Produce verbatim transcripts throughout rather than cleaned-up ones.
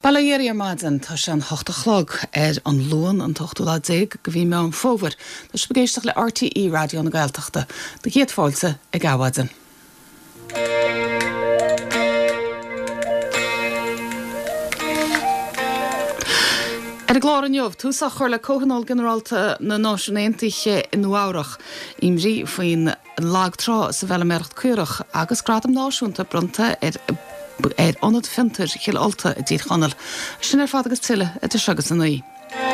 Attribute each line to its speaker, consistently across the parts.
Speaker 1: Balayeri maden tá sé an hocht chlog ar an loon an tochtúla déag go bhí me an fóver. Tás begéisteach le R T E radio na Gaeltachta. De héad fáilte ag gawaden. Er a glár an jobh, túsach chuir le Cóhanál Generalta na Náisiúnaontaithe in Uachtarach imrí faoin lágtrá sa bheile mercht cuireach agus gradam náisiúnta bronta ar er onad finter chill alta a dír chanal. Sin er fad agus tille et er segus an í.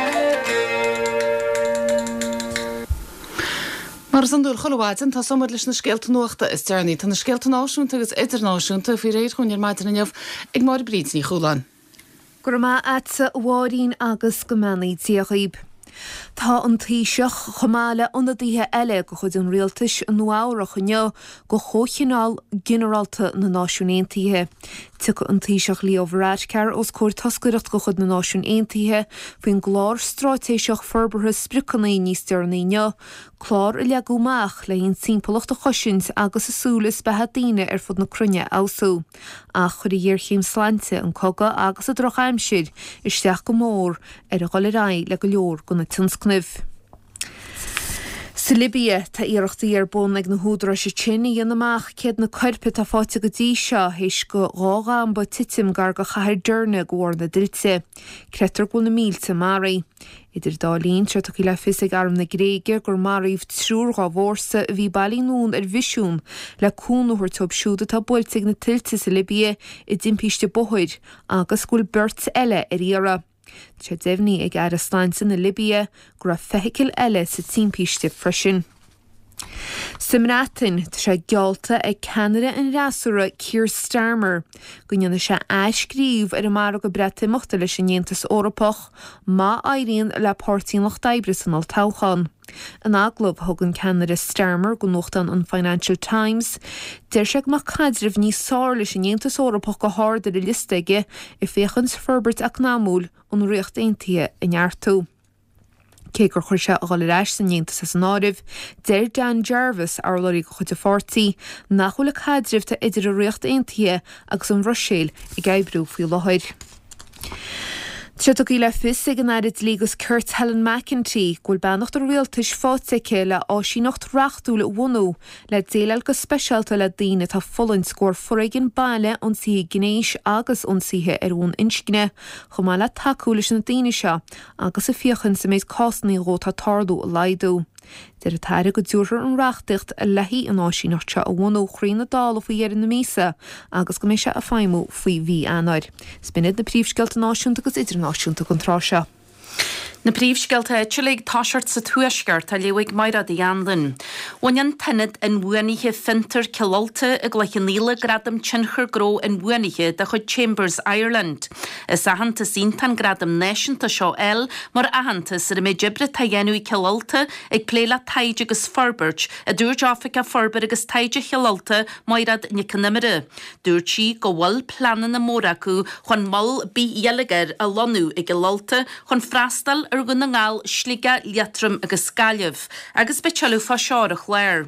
Speaker 1: Mar an dúr cholwaidin tá somar leis na skeelta nuachta is dearní tá na skeelta náisiúnta agus idirnáisiúnta fi réir chun ar maidin an jobh ag mar bríd ní chúlan.
Speaker 2: Gurma atsa warin agus gomani tíaghaib. Tá an tíiseach chomáile ionadaithe eile go chud an rialtais an Uachtarach neo go chóchinál Generalta na Náisiúnaontaithe. Tucha an tíiseach Leo Varadkar os cóir toscaireacht go chud na Náisiúnaontaithe faoin glár strátéiseach forbartha spricanaí níos dearnaí neo, chlár i leagú meach le on timpolacht a choisint agus asúlas bethe daoine ar fud na crunne ausú. A chur i dhearchéim slánte an coga agus a droch aimsir isteach go mór ar a ghoileráid le go leor go na tinscnibh. Sa Libia tá iarachtaí ar bun ag na húdra sé tsinna dhéanamach céad na coirpe tá fáte go dtí seo héis go rága an ba titim gar go chathir dearna go bhór na duilte. Cretar go na mílte marí. Idir dálín tre tuí le fisig arm na gréige gur maríomh trúrá bhórsa a bhí bailínún ar bhisiún le cúnúthir tobsúda tá builte na tiltte sa Libia i dimpíiste bothid agus gúil beirt eile ar iara. Tre defhní ag ar a sláintin na Libia gur a feiceil eile sa timpíiste freisin. Simrátain tá sé gealta ag Canada an rasúra Keir Starmer go ndeanna sé aiscríomh ar a mar go breta mochta leis an Aontas Eorpach má éiríonn le pártaíonlacht d'oibre san altáchan. An aglob thugann Canada Starmer go nuachtan an Financial Times, deir seag má caidribh níos sár leis an Aontas Eorpach go háir ar a listeige i féchans Ferbert ach námúl an riocht aontaithe in neartú. Cé gur chuir se a gáil leis san Aontas as an áibh, deir Dan Jarvis ar loirí go chuid a fortaí nach chuil a caidribh tá idir a riocht aontaithe agus an Rússéil i gcaibbrú faoi láthair. Tretach í le fis ag an airid lígus Kurt Helen McEntee gúil beannacht a rialtais fáilte le áisínacht reachtú le bhunú le déal go speisialta le daoine tá folann scór forraigin baile an saoí gnéis agus an saoithe ar bhún inscne chumá le takeú leis na daoine seo agus a fiochan sa méid cásannaí ró tá tardú a laidú. Deir a taire go dúrthar an reachtacht a leithí an áisínacht a bhunú chrína dála faoi dhear na mísa agus go mé se a feimú faoi bhí anair. Spinnid na príomhscealta náisiúnta agus idirnáisiúnta chun trá.
Speaker 3: Na príomhscealta éitiúlaigh táisiart sa tuaisceart a leabhaigh maira de Anlin. Bhain tinid in bhuainithe finter cilalta a gleich níla gradam tinchar gró in bhuainithe de chud Chambers, Ireland. Is ahananta síntan gradam náisiúnta seo el mar ahananta sa mé dibre ta dhéanú cilalta ag pléile taide agus Ferbert a dúirt África Ferbert agus taide cilalta mairad nicanimire. Dúirt si go bhfuil planan na móracu chun mal bí dhéalagar a lonú ag cilalta chun freastal ar gunna ngáil slíga liatrum agus scaiamh, agus betealú fá seárach léir.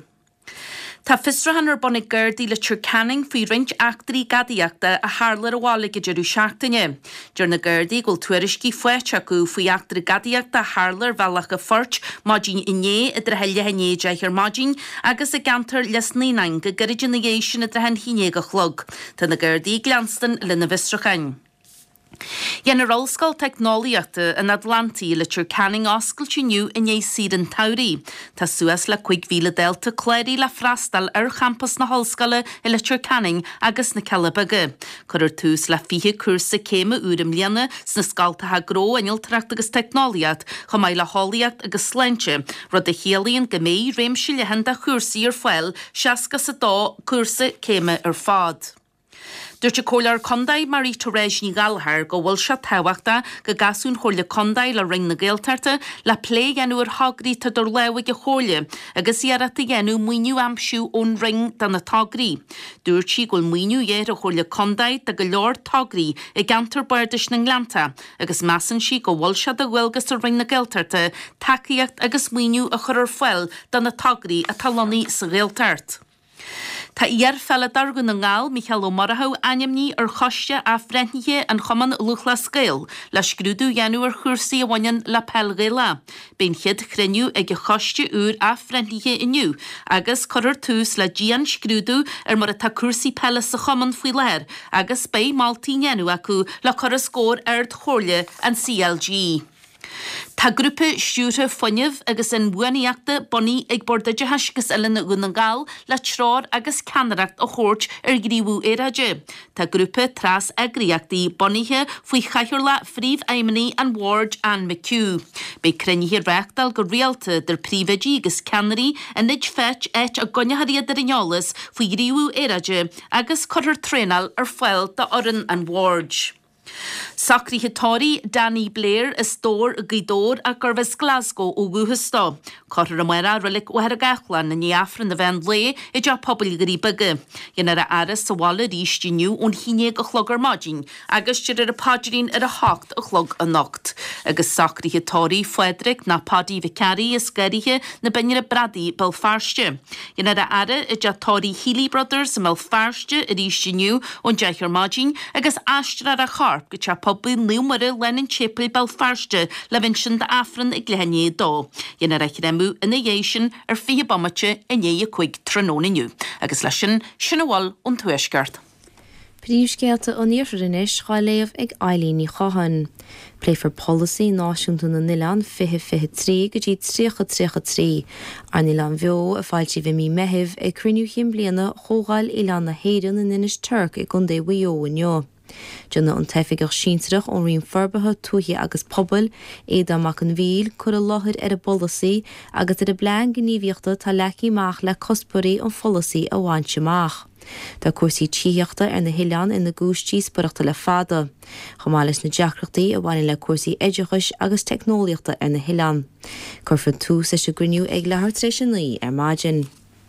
Speaker 3: Tá fistrahan ar bonnig Gardaí le Canning faoi roinnt achtarí gadaíochta a hálar a bhála go deireadh seachtaine. Deir na Gardaí gúil tuairiscí foiite acu faoi achtarí gadaíochta hálar bhealach a fort mádín inné i dtretheile henéide ar mádín agus a gantar les nínain go gairid na dhééis sin i dtrehan chiné go chlog. Tá na Gardaí glanstan le na fistrachain. Dhéannar ollscoil technoliaachta in Atlantaí le Canning oscailte nniu in é siad an Taurí. Tá suas le chuig mhíle delta cléirí le freastal ar champas na hallscoile i le Canning agus na Ceilebige. Chuir tús le fiche cuasa céime úram líana sna scaltathe gró inilteacht agus technoliacht chu mbeidh le hálaíocht agus sleinte, rud a chéalaíonn go mé réimse lehan de chuirsaí ar foiil seaca sa dá cuasa céime ar fád. Dúirte cólar condaid marí toréis ní galthar go bhfuil se táhachta go gasún chola condaid le ring na Gaeltarta le plé dhéanú ar thagarí tá dor leabhaigh a chola agus iarrata dhéanú muoinú amsú ón ring dan na tagarí. Dúirt si gúil muoinú dhéar a chola condaid de go leor tagarí i gantar bairdis na Nglanta agus measan si go bhfuil se de bhfuilgus ar ring na Gaeltarta takeíocht agus muoinú a chur ar foiil dan na tagarí a talónaí sa Gaeltart. Tá iarfella dargan na ngáil Michael O'Marahoe animní ar choiste a frentnithe an choman luchla scéil le scrúdú dhéanú ar chuirsaí a bhainean le pelgéile. Bín chiad chreniu ag choiste úr a frentnithe inniu, agus chorar tús le dían scrúdú ar mar a tá cuirsaí pelle sa choman faoi leir, agus bé maltaí dhéanú acu le chorar scór ar chorle an C L G. Tá grúpa siúrtha foiineh agus an buanaíachta boní ag bordaide heisgus eile na gúna gáil le trár agus ceanaracht a chóirt ar gríomhú éraide. Tá grúpa tras agriíachtaí boníthe faoi chaithúla phríomh aimimení an Ward an McHugh. Bé crennihir reachtal go rialta der príomhaidí agus ceannarí a nid feit éit a gonneharíad ar ineolalas faoi gríomhú éraide agus choir trénal ar fáil de oran an Ward. Sacríthatóí Danny Blair is tóir a gidóir a gurfas Glasgow ó Guhastá. Cotar amara rilik ó a gachlan na níafran na bhean lé i d pobl gurí bige. Ienar a aras sa walla rístiniu ón híine a chlog ar mágin, agus tyr ar a pádirín ar a hacht a chlog a nocht. Agus sacríthatóí Frederick na Paddy Vicari is garithe na benir a bradi Belfarste. Ienar a ara i d tóí Healy Brothers a Belfarste a rístiniu ón deich ar mágin, agus astra a charp go pobl númara lenin chipri Belfarste le vinsin de afran ag lehenné dó. Ienar a chremú ina dhéisisin ar fi bommate in é a chuig tróniniu. Agus leisin sinnahil ón tuaisgart.
Speaker 4: Príomhscéalta ó níorfarinis cháiléomh ag Eileen Chahan. Play for Policy náisiúnta na Nilan fihe fihe trí go dtí trícha trícha trí. Ar Nilan bheo a fáiltí bhí mí mehibh ag cruniú chim bliana chógáil Ilan na héirean na Ninis Turk ag gundé bhuió inneo. Dúna an teifigeach síntrach ón rion forbathe tuaithe agus pobl éad amach an bhíl chur a láthir ar a bolasaí agus ar a blean gníomhíochta tá lecí meach le cospóirí an folasaí a bhaintse meach. Tá cuasaí tíochta ar na Hileán ina gúistí spoireachta le fada. Chomálas na deacreachtaí a bhaine le cuasaí éideachais agus technoliaachta ar na Hileán. Curfan tú sa se griniú ag lethir tréis an naí ar mágin.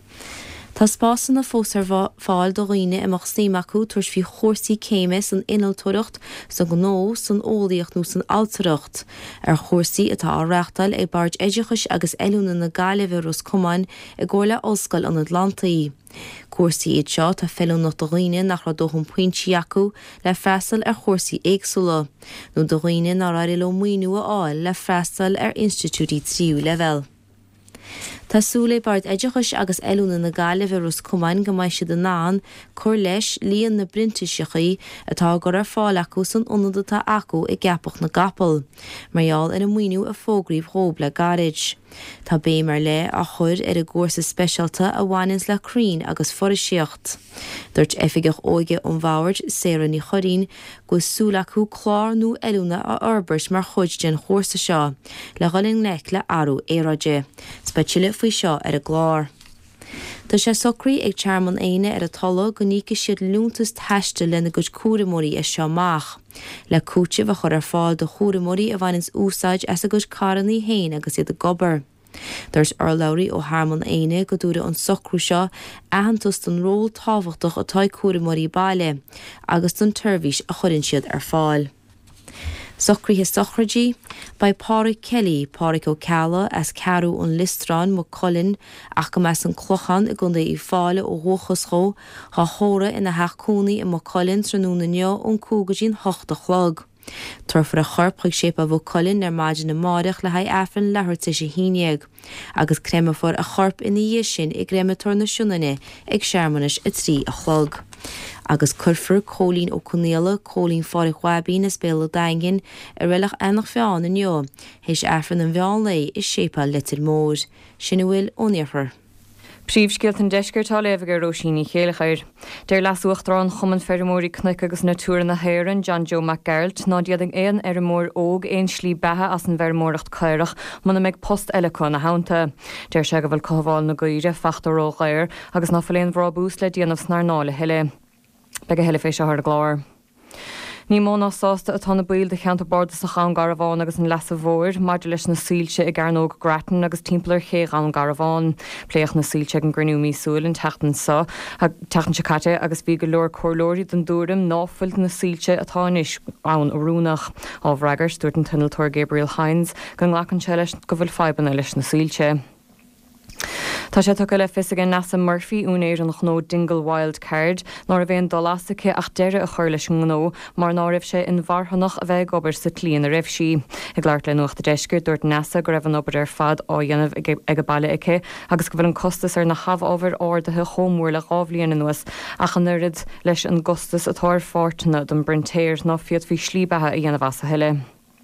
Speaker 4: Tá spásan na fósar fáil do roiine amach snímacu tuairs bhí chóirsaí céime san inaltóireacht san gnó san ólaíocht nó san altareacht. Ar chóirsaí atá á reachtal ag bard éideachais agus eilúna na Gaillimh Rus Cumann i gcóirle Ollscoil an Atlantaí. Cuairsaí iad seo tá fellún nach do roiine nach ra dóchan pointí acu le freastal ar chóirsaí éagsúla. nó do roiine ná rair le muoinú a áil le freastal ar institútí tríú level. Tásúla bard éideachais agus eilúna na Gaillimh Rus Cumann go mbeidh siad an náin chur leis líon na brintiseachaí atá gur ar fáil acu san ionad atá acu i gceapach na gapal, marall ar a muoinú a fógríomh thóg le garid. Tá bé mar le a chur ar a gcúrsa speisialta a bhhainins le crín agus foraisiacht. Dúirt oifigeach óige an bhabhairt Sarah ní choirín go súla acu chlár nó eilúna a arbeirt mar chuid den chóirsa seo, le ghalinn lech le airú éráide. Speisiile faoi seo ar a glár. Tá sé socraí ag tearman éine ar a talla go nícha siad lúntas teiste lena go cuaramóí is seo meach. Le cúte bh chur ar fáil do chuaramóí a bhainins úsáid as a go carannaí héin agus iad a gobar. Dúirt ar Lowry ó Harman éine go dúra an socrú seo ahantas don ról táhachtach atá cuaramóí baile, agus don turbhís a churann siad ar fáil. Socríthe sochradí, by Pádraig Kelly, Pádraig Ó Calla as carú an listrán mo Colin ach go meas an clochan i gunda í fáile ó hóchasró, há hóra ina heachcúnaí i mo Colin trúna neo ón cúgadín hochta chlog. Turfar a chorp chuig sépa bh Colin ar maidin na máireach le haid afran lethirta sé híineag, agus créimefor a chorp ina dhé sin i gréimetóir na siúnaine ag searmanis i trí a chlog. Agus curfur cólín ó Cunéla, cólín fári chwabín is béla daingin a rialach annach feán in jo, héis afran an bheán lei is sépa litir mór, sinna bhfuil óníorfar.
Speaker 5: Príomhscéalt an deisceirtá leibhar Róisíní chéalachair. Deir lasúachtarán chumann ferrimóí cnoic agus na túra na héireann John Joe McGarrett ná diaadh éon ar mór óg éon slí bethe as an bhermóracht caireach muna méid post eileán na hánta. Deir se go bhfuil coháil na gaire fechtarró ghair agus ná faléon bhrá bús le díanamh snar nála heile. Beg a heile fééis se thar glár. Ní móna sásta atá na buil de cheanta borda sa chan garabháin agus an lesa bhóir, maidir leis na sílte i gcearnóg Grattan agus timpplair chéag an garabháin. Pléoch na sílte an grinú mísúil an teachtan sa, teachtan se caite agus bhí go leor chorlóirí don dúrim náfuilt na sílte atá inis ann orúnach á bhreagar stúirt an tunneltóir Gabriel Hines gan nghlachan se leis go bhfuil feibanna leis na sílte. Tá sé tucha le fisagan NASA Murphy únéir an chnó Dingle Wild Card, nar a bhéon dolásacha ach deire a chuir leis an gnó, mar ná raibh sé in bharthanach a bheith gobar sa tlíon a raibh si. Ag leart le nuachta deisgur dúirt NASA go raibh an obair ar fad á dhéanamh ag a baile aice, agus go bhfuil an costas ar na habh-ábhar áirithe chomúir le gábhlíon an nuas, ach an nurid leis an gostas atá ar fáirteanna don brintéir ná fiad fhí slíbethe a dhéanamh as a heile.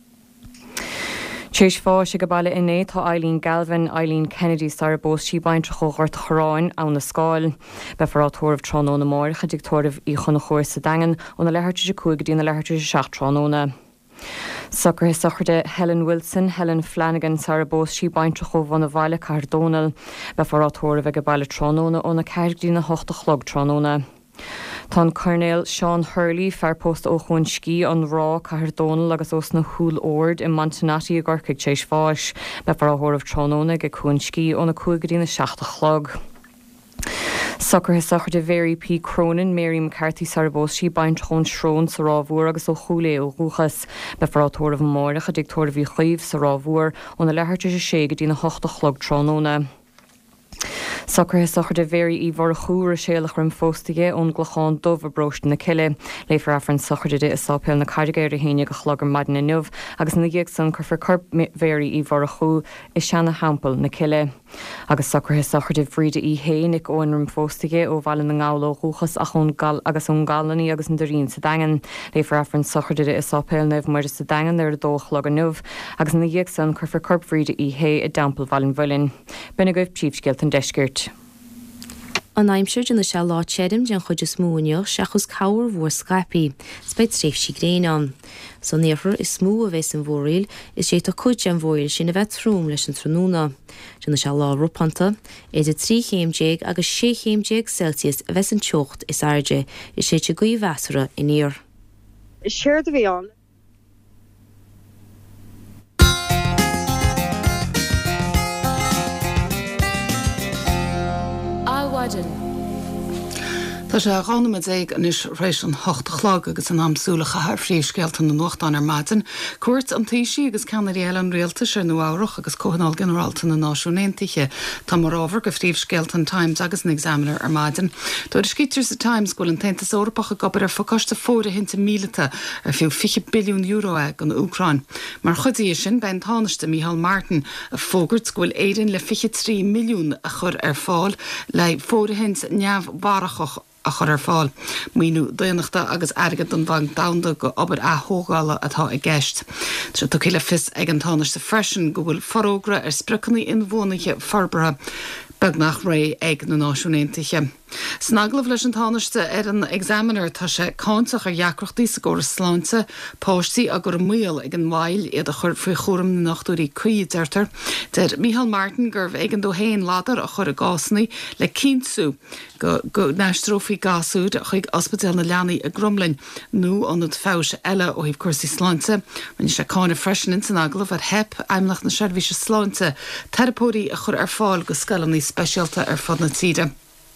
Speaker 5: Téis fá se go baile inné tá Eileen Galvin, Eileen Kennedy star bós sí baintre chóhart choráin an na scáil. Be farrátómh tróna mór chadigtómh í chuna chóir sa dagan ó na lehartú cuaig dína lehartú seach tróna. Sucker his sucharde Helen Wilson, Helen Flanagan sar bós sí baintre cho bhna bhaile Cardonal, be farrátómh go baile tróna ó na ceir dína hochta chlog tróna. Tá Colonel Sean Hurley fearpost ó chun cí an rá Cardonal agus os na húl ord in Montanati a gorcaig téis fáis, be farráthómh tróna go chun cí ó na cuagadína seachta chlog. Sucker his sucharde Very P. Cronin, Mary McCarthy sarbós sí baint chun srón sa rábhúr agus ó chúlé ó rúchas, be farrátómh mórach a dictóir bhí chuomh sa rábhúr ó na lehartú sé go dtína hochta chlog tróna. Sucker his sucharde Very í bhar chúra séalach rim fóstaige ón glacháin dubh a brost na ciile, le farafran sucharde de is sápéil na cardigéir a héine go chlogar maidin na nuh, agus na dhéag san chur corp Very í bhar chú is seanna hampel na ciile. Agus sucker his sucharde bhríde í hénig óin rim fóstaige ó bhhaile na ngála rúchas ach ón gal agus ón galanaí agus an dorín sa dagan, le farafran sucharde de is sápéil nuh muir sa dagan ar a dó chlog a nuh, agus na dhéag san chur corp bhríde í hé a dampel bhhailin bhilin. Bena goibh tíobsceilt an deisgirt.
Speaker 4: An aimseir na se lá tsedim dean chud is smúineo seachas cabhar mhór Skype, speit tréifh sí gréán. San néafar is smú a bheits an bhórail is sé tá chuid an bhórail sin a bheith trúm leis an tróna. Dean se lá rupanta, éidir trí chéimdéag agus sé chéimdéag Celsius a bheits an teocht is airde is sé te goí bheasara in íor.
Speaker 6: Is séir a bhí an.
Speaker 1: Tá sé gánamid éag an is rééis an hocht chlág agus an amsúlacha haar fríomhscealtan na nuachtain ar maidin, cuairt an taoisí agus ceannaí eile an réaltas ar nuárach agus Cóhanál Generalta na Náisiúnaontaithe tá mar ábhar go fríomhscealtan Times agus an Examiner ar maidin. Tá de scítear sa Times goil an taontas Eorpach a gobar ar focaiste fóra hinta míleta ar fiú fiche billiún euro ag an Ucrain. Mar chudaí sin ben tánaiste Micheál Martin a fógurt goil éidirn le fiche trí milliún a chur ar fáil le fóra hint neamhbharachach a chur ar fáil. Míú daonachta agus agad an bhang damda go obair a thógála atá i gceist. Tá tu chéile fis ag an tánaiste freisin go bhfuil forógra ar spricanaí in bhónaige farbara beg nach ré ag na Náisiúnaontaithe. Snaglah leis an tánaiste ar an Examiner tá sé cáintach ar dheacrochtaí sa ggóras sláinte, páistí a gur muil ag an mhail iad a chur faoi chóram na nachtúirí cuí deirtar. Der Micheál Martin gurbh ag an dó héin ládar a chur a gásannaí le cinsú go go neistrófií gasúd a chuig ospidéal na leanaí a Grumlin nó an fáis eile ó híh cuasaí sláinte, man sé cáinna freisin in san aglah ar hep aimimlach na seirbhíse sláinte, terapóí a chur ar fáil go scalaní speisialta ar fad na tíide.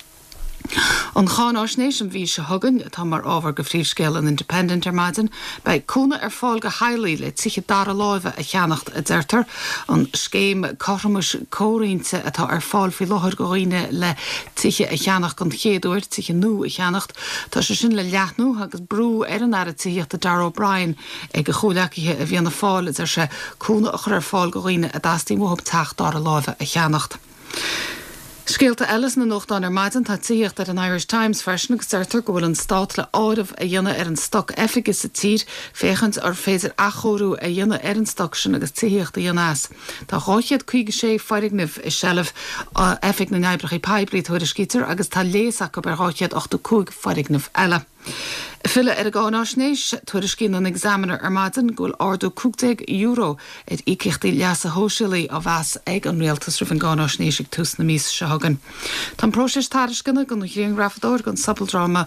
Speaker 1: An Cháin Áisnéis an bhí se thugann tá mar ábhar go phríomhscéal an Independent ar maidin, bei cúna ar fáil go hailigh le tuiche dara láimhe a cheannacht a deirtar, an scéim carramas cóirínte atá ar fáil fí láthir go roiine le tuiche a cheannach gan chéadúir, tuiche nó a cheannacht, tá sé sin le leathnú agus brú ar an air tuíocht a Dar O'Brien ag go chólaicithe a bhíanana fáil is ar sé cúna a chur ar fáil go roiine a dastí mthb teach dara láimhe a cheannacht. Scéalta Ellis na nuachtáin ar maidin tá tíocht ar an Irish Times freisin agus deirtar go bhfuil an stát le áirimh a dhéanana ar an stoc effigus sa tír féchant ar féidir achóú a dhéanana ar an stoc sin agus tíocht a dhéanás. Tá ráchiad chuige sé fáignimh i sellh effig na neibrechaí peblií thuir a scítar agus tá léasach go bar ráchiad ochtú cúig fáignimh eile. Fille ar a Cháin Áisnéis tuair cín an Examiner ar maidin ghfuil ardú cúigtéag euro ag ícichtaí leasa hóisilaí a bheas ag an réaltas rih an Cháin Áisnéis ag tús na míos se hagan. Tá próisis táriscinna go chéan grafadóir gon sapaldrama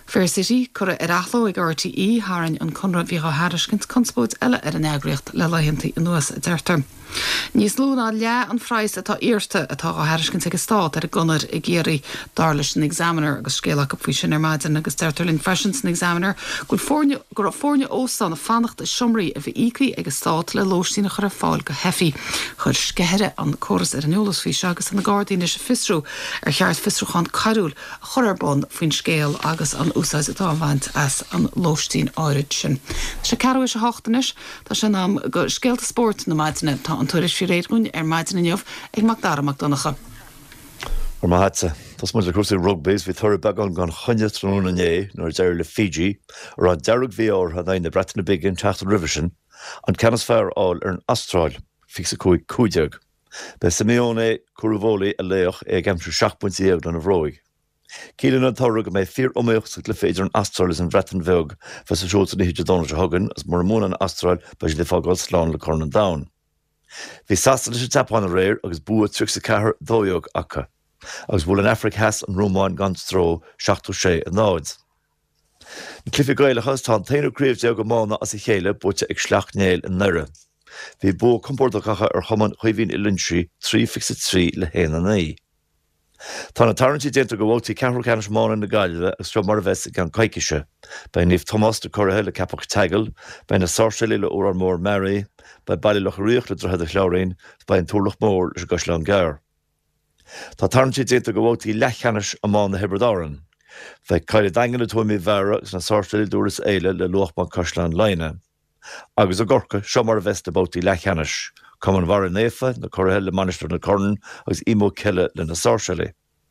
Speaker 1: Fair City cur ar athló ag R T E háin an conra bhí háriscint conspóid eile ar an agriocht le leonnta in nuas a deirtar. Níos lúna le an phráis atá íirte atá á háriscint ag stát ar a gunnar i géirí darlis an examiner agus scéach go fao sin ar maidin agus deirtarling fashions an examiner gur fórne gur fórne ósán a fannacht is siomraí a bhí ícaí ag stát le lóistína chur fáil go hefií chur sceire an choras ar an eolas fao se agus an na Guardian is fisrú ar cheart fisrúchan carúil a chorarbon faoin scéal agus an úsáid atá bhaint as an lóistín áirid sin. Se carú is a hátanis tá sin am go scéalta sport na maidine tá an tuairis fi réitún ar maidin inniuh ag Magdara McDonagha.
Speaker 7: Ar má hatsa, Tás muid le crusaí rugbys bhí thuir beagán gan chunne trúna né nó deir le Fiji ar an deirg bhí ár a na bretain na bigin teachta rivision an cenas fear áil ar an Astráil fix a cúig cúideag. Be Simeone Curuvoli a léoch ag amsú seach buint éag an a bhróig. Cílan an tára go méid fír omíocht sa le féidir an Astráil is an bretain bheog fes a seolta na híide dóna hagan as mar mún an Astráil beis le fágáil sláán le corn an down. Bhí sasta leis tapáin a réir agus bua trúg sa cethir dóiog acha, agus bhfuil an Afric heas an Rómáin gan stró seachtú sé a náid. Na clifi gailechas tá an tainú críomh deag go mána as i chéile bute ag sleach néil in nire. Bhí bó compórdachacha ar chuman chuimhín i lunsi trí fixa trí le héana naí. Tá na tarintí déanta go bhótaí ceanrú ceannis mána na gaiile agus tro mar bheits gan caiiciise, ba níomh Thomas de Corthe le capach teagal, ba na sáirseile le órar mór Mary, ba bailí lech riocht le drohead a chláirín, ba an túlach mór leis go lean gair. Tá tarintí déanta go bhótaí lechanis a má na Hebridáran. Bheith caiile dagan na tuaimí bhera agus na sáirseile dúras éile le luachban Coslan Leine. Agus a gorca seo mar bheits de bótaí lechanis. Cum an bhar néfa na Corthe le manisteir na corn agus imó ceile le na sáirseile.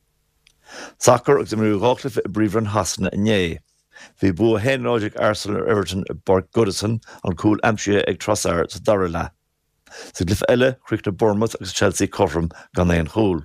Speaker 7: Sacr agus imrú gáchliffe i bríomhar an hasna a né. Bhí bu a héanráideach Arsenal ar Everton i Bart Goodison an cúil amsí ag trasar sa dara le. Sa glyf eile chríoch na Bournemouth agus Chelsea Cofram gan éon chúl.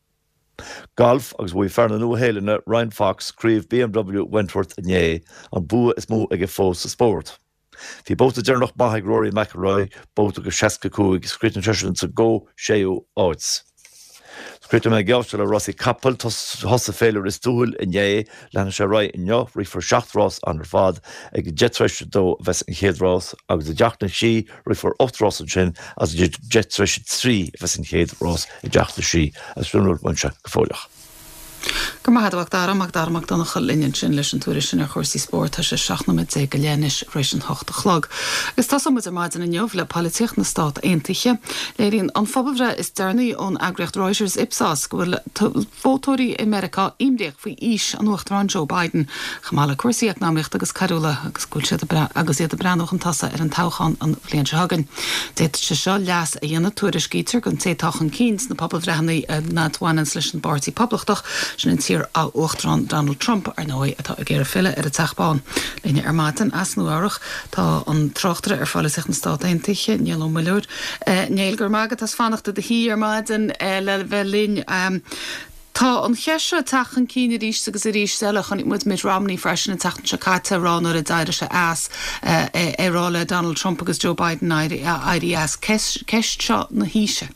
Speaker 7: Golf agus bhui fearna nua héilena Ryan Fox críomh B M W Wentworth a né an bua is mó ag fós sa sport. Bhí bóta dearnach maithaigh Rory McIlroy bóta go seaca cúig scrítan teisisin sa go séú áits. Scrítan me geáiste le Rossi Capel thosa féilear is dúil in é lena sé rá in neo rifar seachtrás an ar fad ag jetreis dó bheits an chéadrás agus a deachna sí rifar ochtrás an sin as jetreis trí bheits an chéadrás i deachna sí as runúil muinse go fóileach.
Speaker 1: Gur maithad Magdara Magdara McDonagha linnean sin leis an túiris sin ar chósaí sport tá sé seachnamid é go léanais rééis an hocht a chlog. Gus tá samid ar maidin in neomh le políocht na stát aontaithe, léiríonn an fphobamhre is dearnaí ón agriocht Reuters Ipsos go bhfuil fótóirí America imdéach faoi ís an uachtarán Joe Biden chamála cuasaí eacnáimeacht agus carúla agus gúil siad agus iad a breanach an tasa ar an táchan an bhliain se hagan. Déit se seo leas a dhéanana túiris gítar gon tétáchan cíns na poblbhrehannaí na dháinan leis an bartí poblachach sin in tír á uachtarán Donald Trump ar nói atá a ggéir fille ar a teachbáin. Léine ar mátain as nuárach tá an trochtara ar fáile sich na stát aontaithe níl milliúr. Néil gur mágad as fannachta de hí ar maidin le bheith lín tá an cheise tachan cíine ríis agus a ríis selach an mu mit Romney freisin na tachan se caite rán ar a daire se as érála Donald Trump agus Joe Biden I D S ceist seo na híise.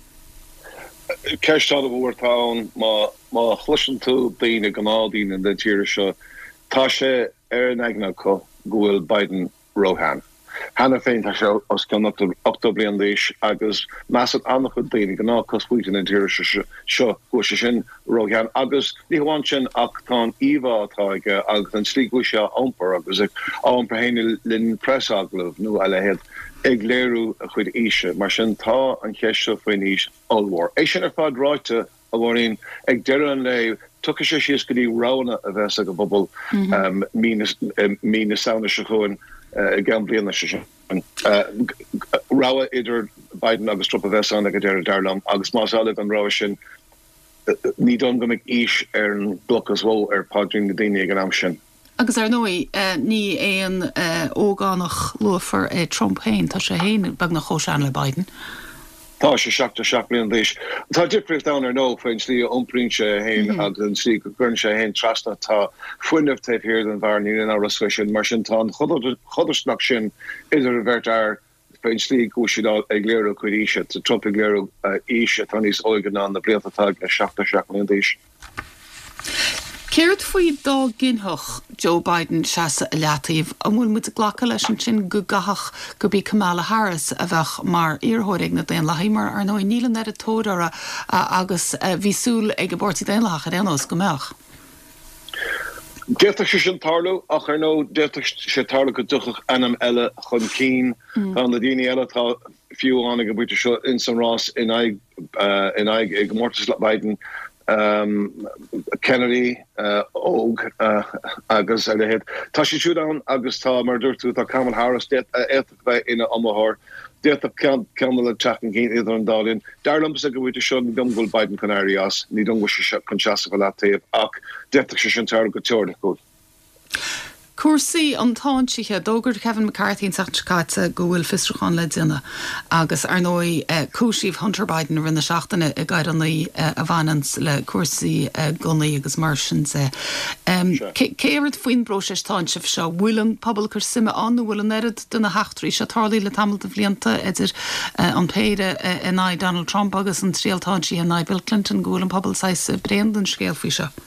Speaker 8: Ceist a bhórtáin má má chluisin tú daoine gnádaín in de tíire seo tá sé ar an eagna có gohfuil Biden Rohan. Hanna féin tá se os gan ochtó bliain déis agus measad annach chu daoine gná cosfuoite na tíire seo go sé sin Rohan agus ní bháin sin ach tá íomh atá aige agus an slí go se ampar agus ag ampar héine linn press aglah nó eile héad ag léirú a chuid ise, mar sin tá an cheiste faoin níos allhór. É sin ar fad ráite a bhhaín ag deire an le tucha sé sios go dtí rána a bheits a go bobbal mí na saona se chuin gan bliana se sin. Ráha idir Biden agus Trump a bheits an go deir darlam agus más alah an ráha sin ní don go mbeidh ís ar an blochas bhó ar pádring na daine ag an am sin.
Speaker 1: Agus ar nói ní éon ógánach luafar é Trump hain tá sé héin bag na chóseán le Biden.
Speaker 8: Tá sé seachta seach bliain déis. Tá dipríomh da ar nó féin slí omprínse hain agus an slí go gurn sé hain trasna tá fuinmh taobh hir an bhar ní an áras sin mar sin tá chudarsnach sin idir a bhirt ar féin slí go siad ag léirú chuid ise tá Trump ag léirú ise tá níos óigeán na bliantatá a seachta seach bliain déis.
Speaker 1: Céirt faoi dá ginthach Joe Biden seasa a leataíh a bhfuil mu a ghlacha leis an sin go gathach go bhí Kamala Harris a bheith mar iarthóigh na déon lehaimar ar nó nílan ar a tódara agus bhí súil ag go bortí déon lecha déanás go meach.
Speaker 8: Déach sé sin tarlú ach ar nó déach sé tarla go duchach anam eile chun cín an na daine eile tá fiú anna go bute seo in san rás in aig in aig ag mórtas le Biden um, Kennedy uh, óg uh, agus a lehéad. Tá sé siú an agus tá mar dúirtú tá Kamala Harris éach bheith ina amthir déach ceanna le teachan cín idir an dálinn. Darlam sa go bhfuite seo ní domhfuil Biden chun airías, ní domhfuil se chun seasa go leataobh ach déach sé sin tar go teirde go.
Speaker 1: Cuasaí an táintithe dógur Kevin McCarthy Sacáte go bhfuil fistrachan le duine agus ar nói cúsíomh Hunter Biden rinne seachtainna i gaiid annaí a bhainans le cuasaí gunaí agus mar sin sé. Céirad faoin broses táintsih seo bhfuilan pobl gur sime an bhfuil nerid duna heachtarí se tarlaí le tamil de bblianta idir an péide in áid Donald Trump agus an tríaltáintí in áid Bill Clinton go bhfuil an pobl sais brean den scéal fao seo.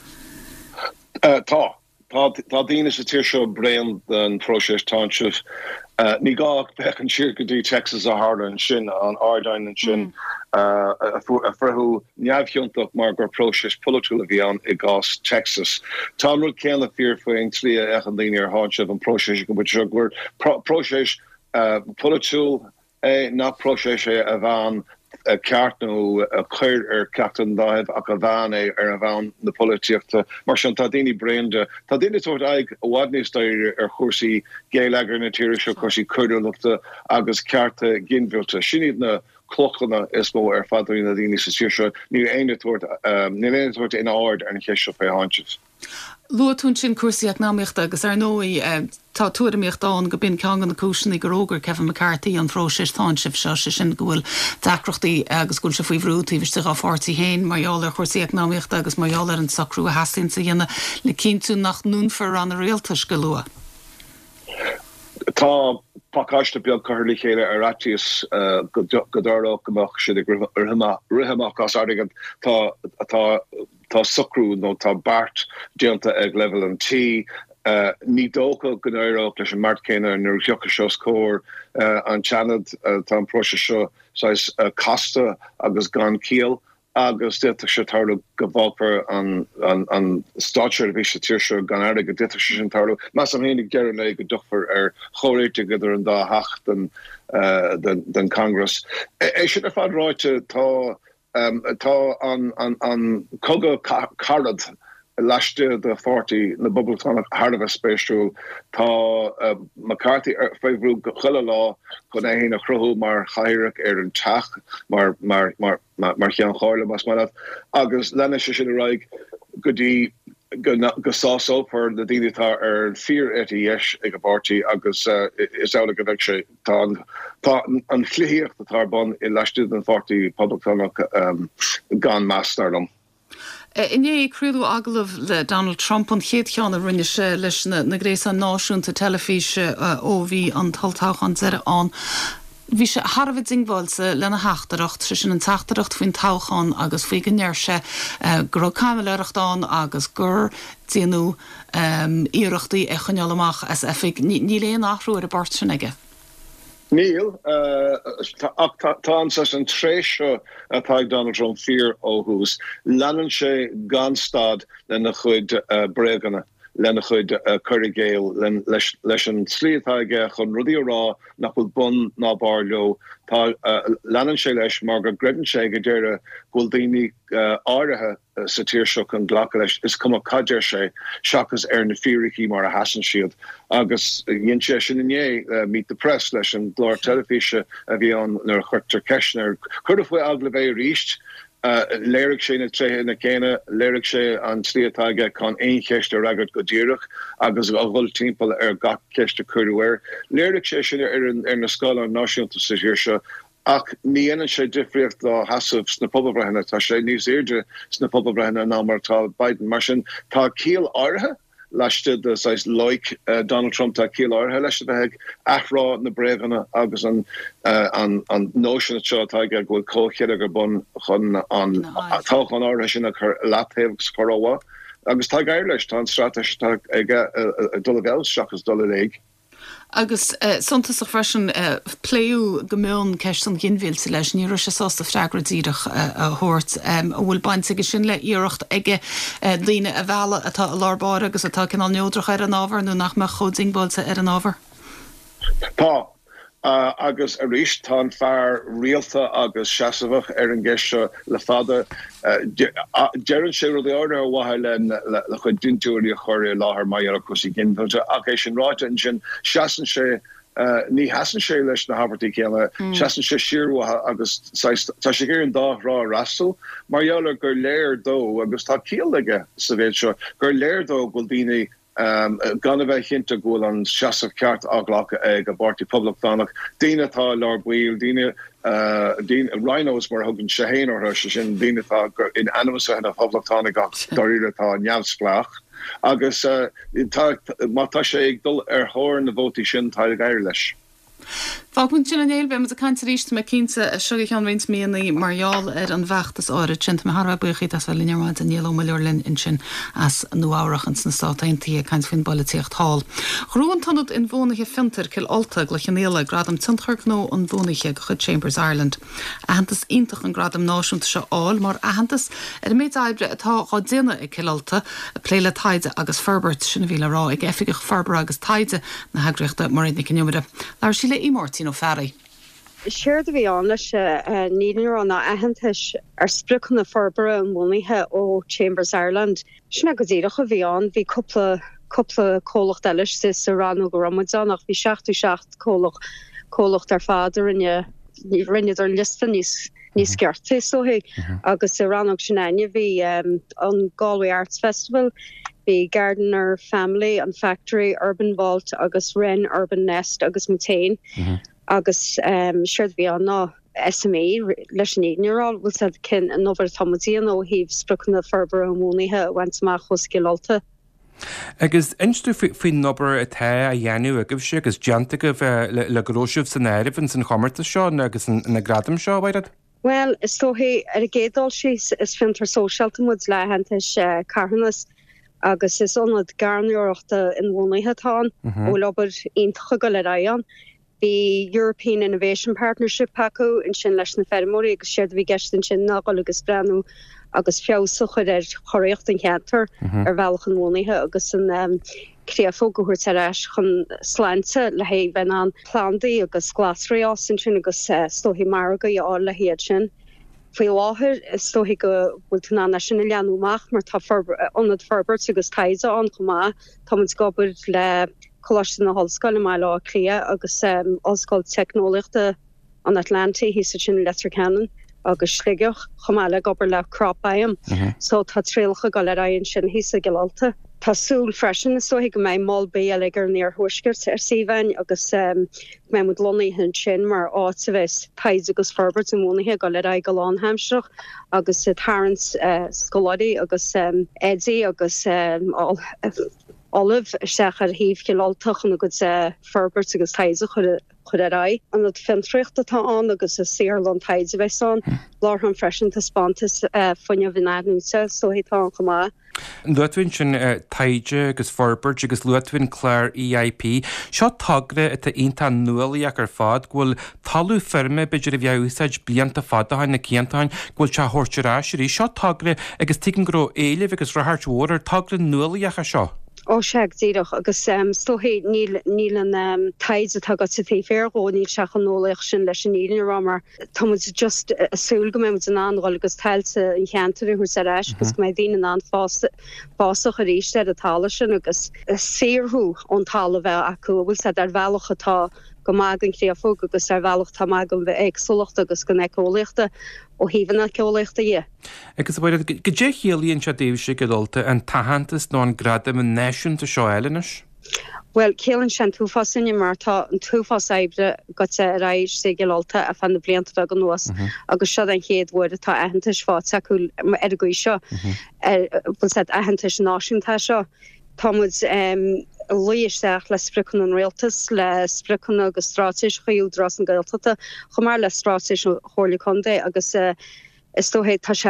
Speaker 8: Tá. Tá daine sa tíir seo brean den próses táintsih. Ní gá bheith an siir go dtí Texas a háda an sin an ardain an sin a freithú neamhhiúntaach mar gur próses polúla bhí an i gás Texas. Tá rud céanna fíor faoin trí ach an daine ar háinseh an próses go bute gur próses polúil é nach próses é a bhain ceartnú a chuir ar ceachtain dáibh ach a bhain é ar a bhain na políochta mar sin tá daoine breande. Tá daine tuairt ag bhhaidníos dair ar chósaí géileagar na tíiri seo chusaí chuidirlachta agus cearta ginbhiúta. Sin na clochanna is mó ar fadaí na daoine sa tíir seo ní aine tuairt ní aine tuairt in áard ar na chéisio fé háintis.
Speaker 1: Lua tún sin cuasaí eacnáíochta agus ar nóí tá tuairimíocht dáin go bin ceangan na cúisina go rógur Kevin McCarthy an fróis táintsibh seo sé sin gohfuil dacrochtaí agus gúil se faoi bhrútaí bhiste á fáirtaí héin marall ar chuirsaí eacnáíochta agus marall ar an sacrú a hasín sa dhéanana le cínú nach núnfar an a réaltas go lua.
Speaker 8: Tá pakáiste beag chuirla chéile ar atíos godárach goach si rihamach as airgad tá tá tá sucrú nó tá bart déanta ag level an tí ní dócha gonéireach leis an martcéine nuair jocha seo scór an Chanad tá an próise seo sais casta agus gan cíal agus déach se tarla go bhálpar an an stáir bhí se tíir seo gan airde go déach se sin tarla. Mas am hénig gearan le go duchfar ar choréite goidir an dá hacht den Congress. É sin ar fad ráite tá Um, tá an, an, an coga carad leiste de forty na bubbletána hardh spéisiú tá uh, McCarthy ar féhrú go chuile lá chun é hé nach chruthú mar chaireach ar an teach mar mar mar mar chean cháirle mas mar agus lenne se sin a raig go dtí go sásó per na dainetá ar fear etí yes ag a party agus is out go sé tá an chléíocht a tarbon i leiste an forty publicánach gan meastarlam.
Speaker 1: Iné cruúdú aglah le Donald Trump an chéad cheanna rinne se leis na grééis an náisiúnta telefíse ó bhí an taltáchan zere an. Bhí se Harbh dingháilsa lena heachtareacht tre sin an teachtareacht faoin táchan agus faoi gnéir se gur caiimileireachtáin agus gur déanú íireachtaí e chunealamach as efik ní léon nachrú ar a bart sin aige.
Speaker 8: Níl tá an an tréisio atá Donald Trump fear óhús lean sé ganstad lena chuid breganna. lenne chud churigéil leis an slítáige chun rudí rá nach bhfuil bun ná bar leo tá lean sé leis mar go gredan sé go déire ghfuil daoine áirithe sa tíir seo an ghlacha leis is cum cadidir sé seachas ar na fíricí mar a hasan siad agus dhéon sé sin inné meet the press leis an glór telefíse a bhí an nar chuirtar ceisnar chuir bhfuil agla bhéh ríist léirigh sé na tréthe na céine léirigh sé an slíotáige chun aon cheiste ragad go ddíireach agus a bhfuil timppla ar gach ceiste chuirhir. Léirigh sé sin ar na scála náisiúnta sa tíir seo ach ní anan sé difriocht dá hasamh sna poblbreithena tá sé níos éirde sna poblbreithena ná mar tá Biden mar sin tá cíal áirithe leiste de sais like uh, Donald Trump tá cíal áirithe leiste bheith athrá na bréhanna agus an uh, an an notion seo táige ghfuil cóchéad gur bun chun an táchan áirithe sinna chu látaobh choráha agus tá gair leis tá strata ag dul bhil seachas dul éig.
Speaker 1: Agus suntas a freisin pléú gomún ceist an ginhil sa leis ní se sásta freigradíireach a thuirt a bhfuil baint go sin le íirecht ige líine a bhela atá lábáir agus atá cin an neodrach ar an ábhar nó nach me chodingbalta ar an ábhar.
Speaker 8: Tá uh, agus a ríist tá fear rialta agus seasamach ar an gceiste le fada dearan sé de orna wathe le le chu dúntúirí a choir láthair maiar a cosí gin ach é sin ráte an sin seaan sé ní hasan sé leis na habartí chéile seaan sé siirhathe agus tá sé gur an dá rá rastal marheolar gur léir dó agus tá cíalaige sa bhéid seo gur léir dó bhfuil daoine Um, gan bheith chinnta ghfuil an seaamh ceart aglacha ag a bartí poblachtánaach daine tá lár buil daine rhinos mar thugann sehéin or sin daine tá in animasa a poblachtánaach ach doíre tá neamhsplach agus mátá sé ag dul ar thóir na bhótaí sin tá gaiir leis.
Speaker 1: Fáún sin an éilbe a caiinte ríist me cinnte a suga an rins míanaí marall ar an bheachtas ára sin me Har buchaí as bhfuil linearmáid an níl milliúlinn in sin as nuáirechans na státaintí a caiint fin bolíocht hall. Chrúan tanad in bhónaiche fintar cil alta le chanéla gradam tintarchnó an bhónaiche go chud Chambers Ireland. Ahantas ítach an gradam náisiúnta se áil mar ahantas ar méid aibre atá gá déine i cilalta a pléile taide agus ferbert sinna bhíle rá ag efigech ferber agus taide na hagreachta mar ina cinniumide. Lair sí le imórtí nó ferry.
Speaker 6: Séir de bhí an leis níar anna ahantais ar spruchan na forbara an bhnaithe ó Chambers Ireland. Sinna go dtíireach a bhí an bhí coppla coppla cólacht eiles sa sa ran ó go ramadánach bhí seachtú seacht cólach cólacht ar fáidir rinne rinne ar lista níos níos ceartta so hé agus sa ranach sinnaine bhí an Galway Arts Festival bhí Gardener Family an Factory Urban Vault agus Wren Urban Nest agus Mutain agus siir bhí an ná S M E leis an éidirál bhfuil sa cin an nóbhar tomatíon ó híh spruchan na ferber an múnaithe bhaintach chus cilalta.
Speaker 9: Agus instú faoi nobar a the a dhéanú agah sé agus deanta go bheith le goróisih san éirifn san chomarta seo agus na gradam seo bhaid?
Speaker 6: Well, is tóhé ar a gédal sí is fintar socialta mud le hentais carhannas agus is onad garnúachta in bhnaithetá ó lobar iontacha go le raán. Bhí European Innovation Partnership Paco in sin leis na fermóí agus séad bhí gestin sin nágal agus brenn agus fiásuchar ar choréocht an cheantar ar bhealach an bhnaithe agus an críafó gohúirt ar eis chun sláinte le hé bheith an plandaí agus glasraás sin sin agus stóhí marga á le héad sin. Faoi láthir is stóhí go bhfuil tú ná sin na leanúach mar tá anad ferbert agus taide an chumá tá gobir le choláiste na hallscoil mai lá clia agus osscoil technoliachta an Atlanta hí sin Letterkennan agus sligeoch chomáile gobar le croppaim so tá tréalcha go le raon sin hísa gilalta. Tásúl freisin is sóigh go méid máil bé le gur níor thuisgurt ar síhain agus mé mud lonaí hin sin mar áit sa bheits taid agus ferbert an múnaithe go le raig go lánheimseach agus Tarrance scoládaí agus Eddie agus Olive sechar híh gilaltach an agus ferbert agus taide chud chud a ra an het fintricht atá an agus is sélan taide bheits an lá an freisin tá spantas funne bhíúse so hé tá chumá.
Speaker 9: Luathain sin taide agus forbert agus luathain chléir E I P seo tagre atá onanta nualaíach ar fád ghfuil talú ferme beidir a bheúsaid blianta fadaáin na céantáin ghfuil se thuirteráis í seo tagre agus tuigean go éileh agus rathirtmhór ar tagre nualaíach a seo.
Speaker 6: ó seag díadach agus um, stohé níl an um, taid atá got sa té féargó níl seach an nólaich sin leis an ílinn ramar tá just asúil go mé an anráil agus teilte an cheantar chuir sa reis agus mé dtíine an fásach a ríiste a tala sin agus séirthú an tala bheith acu bhfuil sa ar bhealach atá go mágan críafó agus ar bhealach tá mágan bheith agsúlacht agus go ecólaachta ó híhanna ceolaachta dhé.
Speaker 9: Agus bhfuil go dé chéalaíonn se déobh sé godulta an tahantas nó an gradam an náisiúnta seo eilenis?
Speaker 6: Well, céalann sin túfásinne mar tá an túfás éibre go raid sé gelalta a fan na blianta an nuas agus se an chéad bhir atá ahantas fáte acu ar go seo bhil sé ahantas náisiúnta seo. Támuid luisteach le sprichan an réaltas le sprichan agus stráis chuú dras an gailtata chumar le stráis chóirla condé agus is tóhéad tá se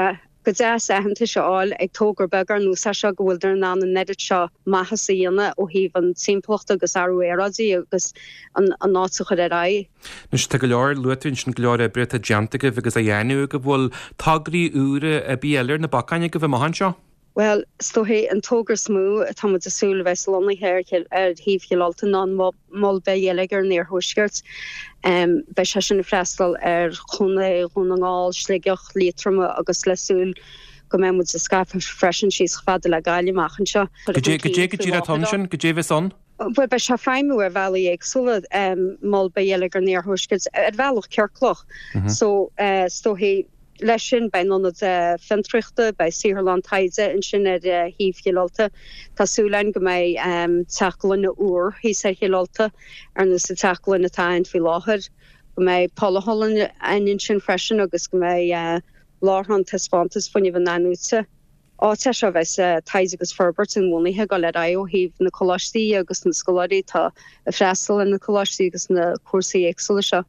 Speaker 6: go dé ahananta seáil ag tógur begar nó sa se gohfuil ná an neidir seo maithas íana ó híh an timpplacht agus aéradí agus an nátucha a ra.
Speaker 9: Nus te go leir luin sin glóir a breta deantaige agus a dhéanú go bhfuil tagraí úra a bíalir na bacaine go bh mahan seo?
Speaker 6: Well, sto hé an tógur smú a tam asúl weis lonni her er híf gelalta ná mol be jelegger neer hoskert. Um, Bei se sin freistal er chunne runnaáil sligioch lítrame agus lesúl go mé mu a skaf freschen sís fada le gaile machen se.
Speaker 9: Gé go dtí a tonsin go dé son?
Speaker 6: Well be se feimú er valley ag sole um, mol be jelegger neer hoskert er veilch kirkloch. Mm-hmm. So uh, sto hé leisin bei non uh, fintrichte bei Sierland Heise in sin er uh, hífgelalta Tásúlein go mé um, talan na oer hí sé gelalta ar na sa talan na tain fi láhar go mé Paulhollen ein sin freschen agus go mé uh, láhan tespantas funni van nanúse á te se weis uh, Tais agus Ferbert in wonithe go le ra híh na choláí agus na scoláí tá a freistal in na choláí agus na cuasaí éagsúla se.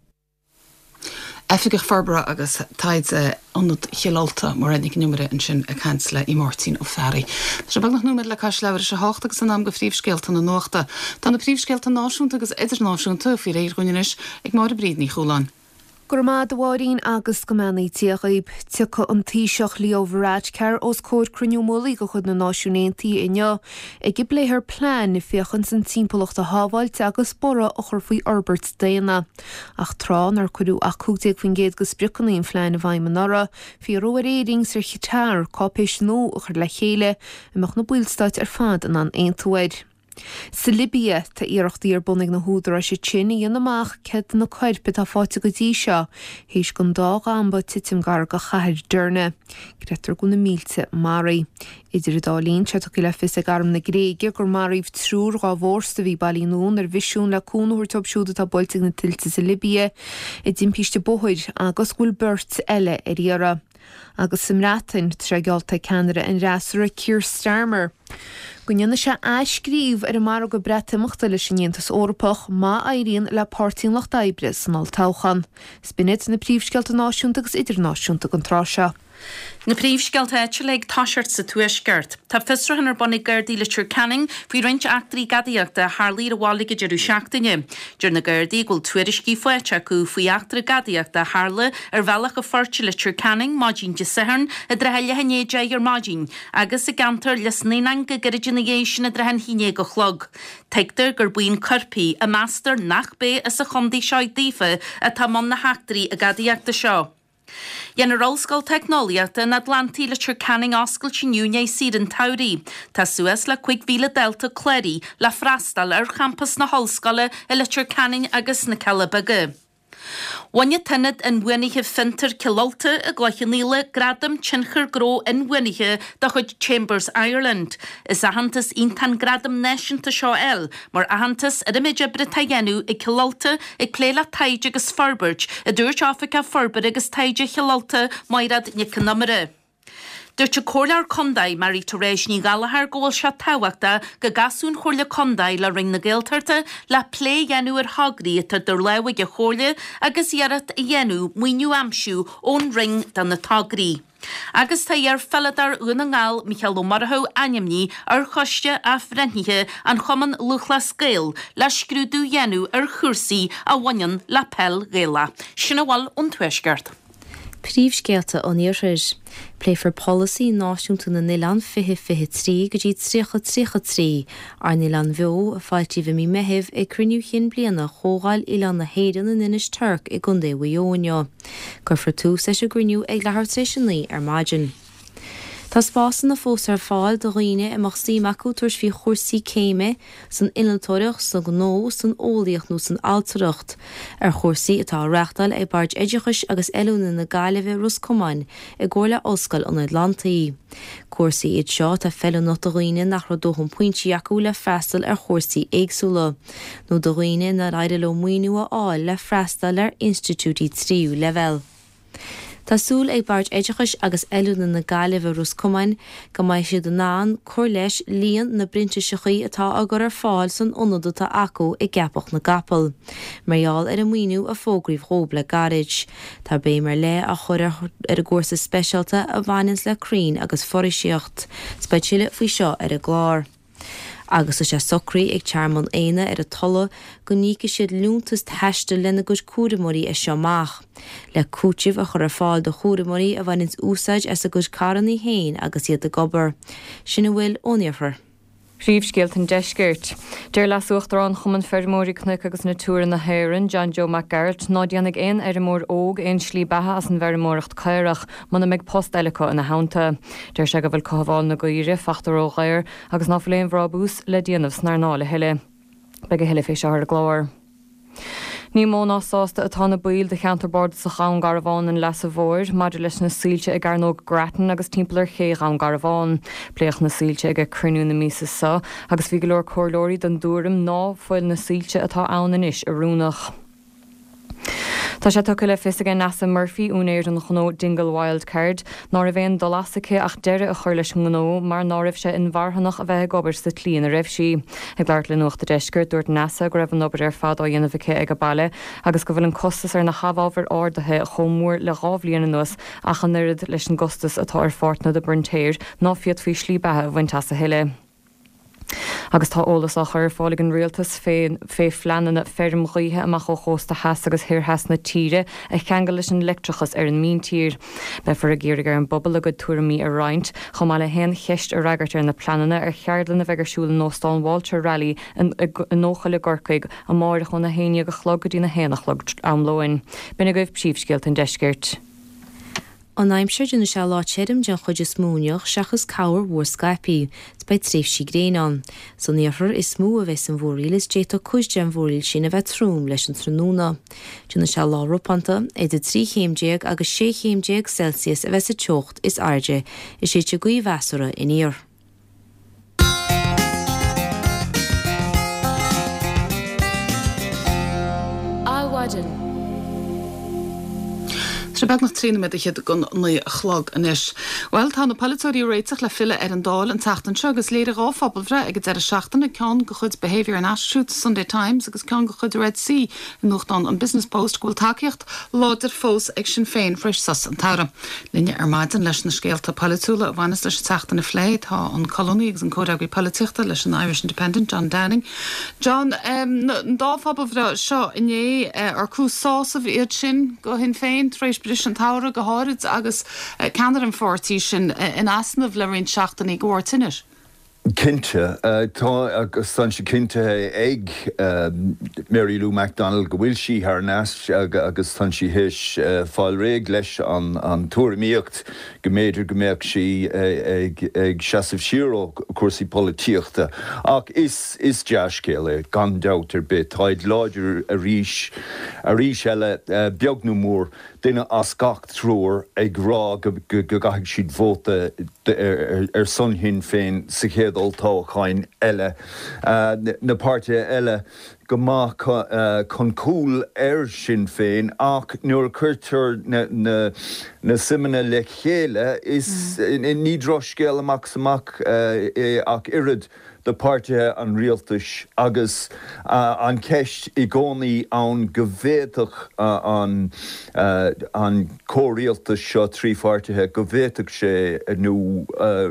Speaker 1: Efigech Ferbera agus taid anad chialta mar ennig numere in sin a kansle i Martin ó Ferry. Se bag nach nummer le cai lewer se hácht agus an am go fríomhscéalta na nóachta. Tá na fríomhscéalta náisiúnta agus idirnáisiúnta fi réir goinis ag mar a bríd ní choúlan.
Speaker 2: Gur má doháín agus go menaí tíochaib tucha an tíiseach líomhráid ceir os cód cruniúmolaí go chud na náisiúnéntaí inne ag i bléthir plán i fiochan san timpplacht a hábhailte agus bora a chur faoi Albert déana. Ach trán ar chuú ach cúteag faoin géad go spricaníon flein a bhaim anara fi roiar éings ar chitar cápéis nó a chur le chéile amach na builstáit ar fad an an aontóid. Sa Libia tá iarachtaí ar bunnig na húdar a sé tsin íon amach ced na coirpe tá fáte go dtí seo, héis gon dá amba titim gar go chair dúrne, gretar go na mílte marí. Idir i dálín se go le fis a garm na gréige gur maríh trúr gá bhórsta bhí bailínún ar bhisisiún le cúnúir topsúda tá bolting na tiltte sa Libia, i d dimpíiste bóid agus bhfuil burt eile ar iara. Agus simrátain tregealta Canada an rasúra Keir Starmer. Gunne se eiscríomh ar a mar go brete mochta le sinnéantas Orpach má éiríonn le Pártaín Loch D'Oibre san Altáchan. Spinit na príomhscealta náisiúnta agus idirnáisiúnta an tráseo.
Speaker 3: Na príomhscealta éite le táisiart sa tuaisceart. Tá fisrahan ar bonnig Gardaí le Tr Canning faoi roinnt achtarí gadaíochta Harlaí a bhálaigh dearú seachtaine. Dear na Gardaí gúil tuairiscí foiite acu faoi achtar gadaíochta Harla ar bhealach a forte le Tr Canning máidín de saharn a dreheile hanéide ar máidín, agus i gantar les néan go garidirnagéisisin a drehan híné go chlog. Teigtar gur buin corpaí a meastar nach bé is a chumdaí seo dífa a tá man na heachtarí a gadaíochta seo. Yen Rolscoil Technoliaachta in Atlantí le Tr Canning oscail sinúne siad an taurí. Tá suas le chuig mhíle delta cléirí le freastal ar campus na hallscoile i le Tr Canning agus na Calabaga. Wanne tenned in winige finter kilalta a gleichanile gradam chinchar gro in winige da chud Chambers Ireland. Is ahantas intan gradam nation ta seo el, mar ahantas idimidja Britagenu i kilalta i pléla taide agus Ferbert, i dúirt Africa Ferbert agus taide kilalta mairad nicanamara. Dúirte cólar condaí marí taréis ní galahar ggóil se táhaachta go gasún chóirle condaí le ring na ggéaltarta le plé dhéanú ar hagraí tar dur lehaig a chóirle agus dhearad a dhéanú muoinú amsú ón ring dan na tágraí. Agus tá ar felladar una ngáil Michael O'Maraho animní ar choiste a frentnithe an choman luchla scéil le scrúdú dhéanú ar chuirsaí a bhainean le pell géala. Sinna bháil ón tuaisceart.
Speaker 4: Príomhscéalta ó níorthir. Pléifar policy náisiúnta na Nílan fiche fiche trí go dtí trícha trícha trí ar Nílan bheo a fáiltí bhí mí mehibh ag cruniú chin bliana chógáil Ilan na héireann na Ninis Turk i gundé bhuióneo. Gur for tú sa se gruniú ag lethirtréisiúnlaí ar maidin. Tá spásan na fós ar fáil do riine amach síachú tuairs bhí chóirsaí céime san inaltóireach san gnó san ólaíoch nó san altareacht ar chóirsaí atá reachtal ag bard éideachais agus eúna na gaiileheh Roscomáin i gcóirle oscail an Atlantaí. Chóirsaí iad seo tá fellan nó do riine nach ra dócham pointí acu le freastal ar chóirsaí éagsúla, nó do riine na raidir le muoinú a áil le freastal ar institútí tríú level. Tásúl ag bart éidechas agus eúna na gaileh rus cumáin go maiid siad an ná chuir leis líon na brinte sechaí atá agur ar fáil san ionadúta acu i gceapach na gapal. Marall ar a muoinú a fógríomh hóbla garid. Tá bé mar le a chur ar a gcúrsa speisialta a bhainins le crín agus forisíocht, speisiile faoi seo ar a glár. Agus is sé socraí ag tearmán éine ar a tolla go níce siad lúntas theiste lena go cuaramóí a seoach. Le cúteamh a chur ar fáil do chuaramóí a bhainins úsáid as a go carannaí héin agus iad a gobar. Sinna bhfuil óníorfar.
Speaker 5: Príomhscéalt an deisgirt. Deir lasúachtarrán chuman fermóí cnuic agus na túra na Héireann John Joe McGarrett ná déannig éon ar mór óg éon slí bethe as an bhearmóracht caireach mana méid post eilecha ina haanta. Deir se go bhfuil cohabháil na goire fachtarógáir agus náfuléon bhrábús le déanamh snar nála heile. Be go heile fé seair a glóir. Ní móna sásta atá na buil de cheantabord sa chaán garabháin an les a bhór, maidir leis na síilte ag garnóg gratan agus timpplair ché an garabháin. Pléoch na síilte ag a crunú na mísa sa, agus bhí go leor cóirlóirí don dúram ná foiil na síilte atá ann inis a rúnach. Tá sé tucha le fis agin NASA Murphy únéir an chunó Dingle Wildcard, ná a bhéon dolásacha ach deire a chuir leis an gó mar náibh sé in bharthanach a bheith gobar sa tlíon a raibh si. Ag leart le nuachta deisgur dúirt NASA go raibh an obair ar fad á dhéanamhice ag go baile, agus go bhfuil an costas ar na chahabhar ádathe a chomúór le gábhlíon an nus ach an nuad leis an gostas atá ar fórtna de Burntéir ná fiad faoi slí bethe bhaint as a heile. Agus tá ólas a chur fála an rialtas fé fé fleanana ferm chuíthe amach ó chósta heas agus thir heas na tíre a cheanga leis an lectrachas ar an mín tír. Be for a ggéir ar an bobbal a go tuairimí a roiint, chum má le hen cheist a ragart ar na planana ar cheardlan na bheigursúla nóstáin Walter Rally an nóchaile gorcaig a máir chun na héine go chlog go dtí na héna chlog amlóin. Bina goibh príomhscéalt an deisgirt.
Speaker 4: An aimseir duna se látéirim dean chuid is smúneoch seachas cabhar mhór Skype, bei tríomh si gréán. San níorthar is smú a bheits an bhóríil is déta chuis dean bhóríil sin a bheith trúm leis an trúna. Duna se lárópanta é de trí chéimdéag agus sé chéimdéag Celsius a bheits a teocht is airde is sé te goí bheasara in íor.
Speaker 1: Áhaidir. Trebeg nach trína med chéad gon nu chlog inis. Well tá na palatóí réiteach le fille ar an dáil an tatan se agus léidir áfabbalre ag de seachtainna cean go chud Behaviour and Attitude Sunday Times agus cean go chud Red Sea nuchtán an Business Post ghfuil takeíocht láidir fós ag sin féin freis sas an tara. Linne ar maidin leis na scéalta palaúla a bhanas leis teachtainna phléid tá an colóí agus an códaí politiachta leis an Irish Independent John Downing. John, um, an dáfabbalre seo inné ar cúsása iad sin go hin féin treéis an tára go háid agus ceanar an fórtí sin in asnamh le rionn seachtainna gúirtinis.
Speaker 10: Kinte, tá agus san se cinnte ag Mary Lou MacDonald go bhfuil si ar nas agus san si his fáil réig leis an tuairimíocht go méidir go méoach si ag seasamh siúró cuasaí políochta. Ach is is deascéile gan deachtar bit táid láidir a ríis a ríis eile beagnú mór duine as gach trúr ag rá go gaithigh siad bhóta ar son hin féin sa chéad oltáchain eile. Na páirte eile go má chun cúil ar sin féin ach nuair chuirtear na simena le chéile is ní droscéal amach samach ach irid de páirte an rialtas agus an ceist i gcónaí an go bhféadach an córialtas seo trípháirtethe go bhféadach sé nó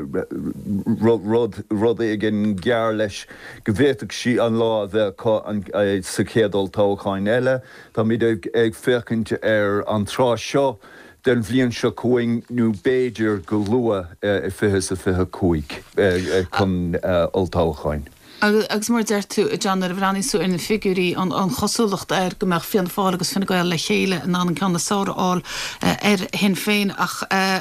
Speaker 10: rud é gin gear leis go bhféadach si an lá bheith sa chéadal táchain eile, Tá míad ag fécinnt ar an trá seo den bhíonn se cuaing nó béidir go lua i fithe sa fithe cuaig chun oltáchain.
Speaker 1: Agus mar deir tú a John ar bhranní sú ar na figurí an chosúlacht ar go meach fian fáil agus finna gail le chéile an an ceanna sára áil ar hin féin ach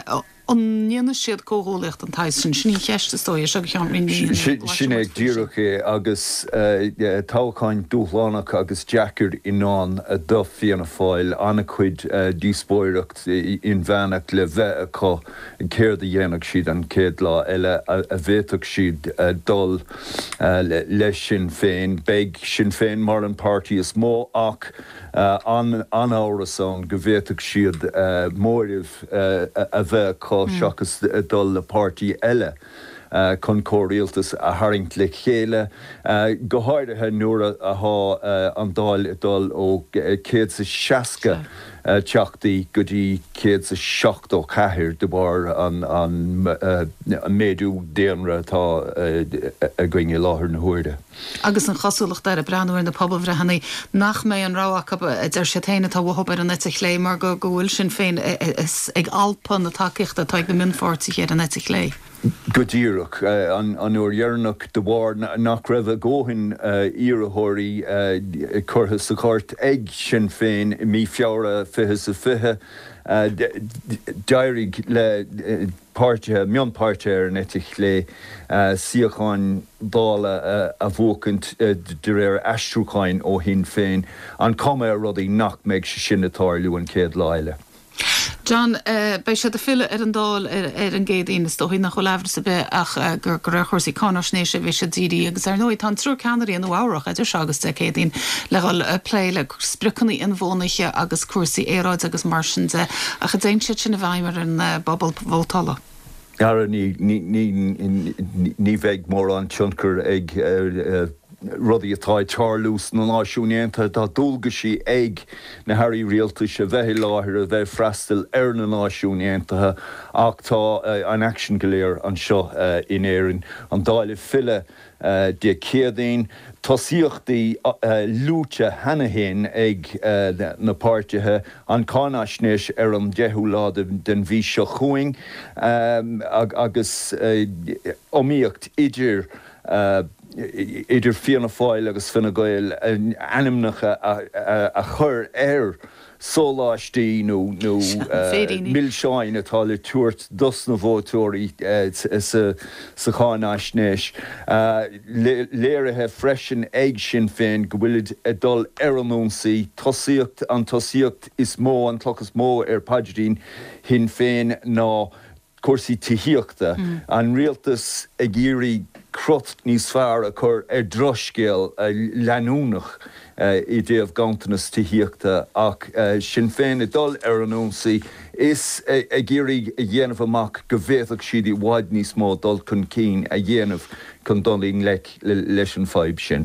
Speaker 1: onníana siad cóhólacht an tais sin sní cheiste stoi se
Speaker 10: sin ag ddíireché agus táchain dúlánach agus Jackar inán a do fianna fáil anna chuid díspóireacht in bhenach le bheith acu an céir a dhéanaach siad an céad lá eile a bhéach siad dul leis sin féin, beag sin féin mar an party is mó ach an áras an go bhéach siad mórimh a bheith acu seachas dul le party eile. Uh, chun córéaltas a haingt le chéile. Uh, go háirithe nuair a há uh, an dáil dul ó céad sa seaca uh, teachtaí go dtí céad sa seacht ó chathair de bar an, an uh, méadú déanra tá uh, a gcuinge láthair na huairde.
Speaker 1: Agus an chasúlacht ar a breanúir na poblbal bhrehanna nach mé an ráach ar sé téine tá bhthb ar an net lé mar go gohfuil sin féin is ag alpan na takeíocht a tá go minfáirtí ar an net lé.
Speaker 10: Go díireach uh, an, an uair dhearnach de bhar nach raibh a ggóthain uh, iarthóirí uh, curtha sa chart ag sin féin i mí feabhra fithe sa fithe uh, d'éirigh le uh, páirtithe, mion páirtithe ar netich lé uh, siocháin dála uh, a bhócant uh, de réir aistrúcháin ó hin féin an cuma rudaí nach méid sin atáirliú an céad láile.
Speaker 1: John, uh, bei sé a fille ar an dáil ar, ar an géad ínas do hí nach cho lehar sa bheith ach uh, gur gur chuirsí cánarsnééis sé bhí sé ddíí agus ar nóid tan trú ceanirí an bhárach idir segus de céadín leáil pléile spricannaí in bhónaiche agus cuasaí éráid agus marsinse a chu déint siad sin a bhaimar an uh, bobbal bhótala.
Speaker 10: Gar ní ní bheith mór an tionchar ag uh, uh, rudí atá Charlús na náisiúnéanta tá dulga sí ag na hairí rialtas a bheith láthir a bheith freistal ar na náisiúnéantathe ach tá uh, an action go léir an seo uh, in éireann an dáile fille uh, de céadaín tosíochtaí uh, lúte hanahéin ag uh, na páirtithe an cánaisnéis ar an deithú lá den bhí seo chuing um, ag, agus uh, omíocht idir uh, idir fianna fáil agus finna gail animnacha a, a, a chur ar sóláistí nó nó millseáin atá le tuairt dus na bhótóirí sa chánaisnéis. Léirithe freisin ag sin féin go bhfuilid a dul ar an múnsaí tosíocht an tosíocht is mó an tlochas mó ar paidirín hin féin ná cuasaí tíhíochta mm. an rialtas ag géirí crot níos fearr a chur ar droscéal uh, leanúnach uh, i déobh gantanas tíhíochta ach uh, sin féin a dul ar an únsaí is a, a géirí a dhéanamh amach go bhéadach siad i bhaid níos mó dul chun cín a dhéanamh chun dolín le, le, leis an fáib sin.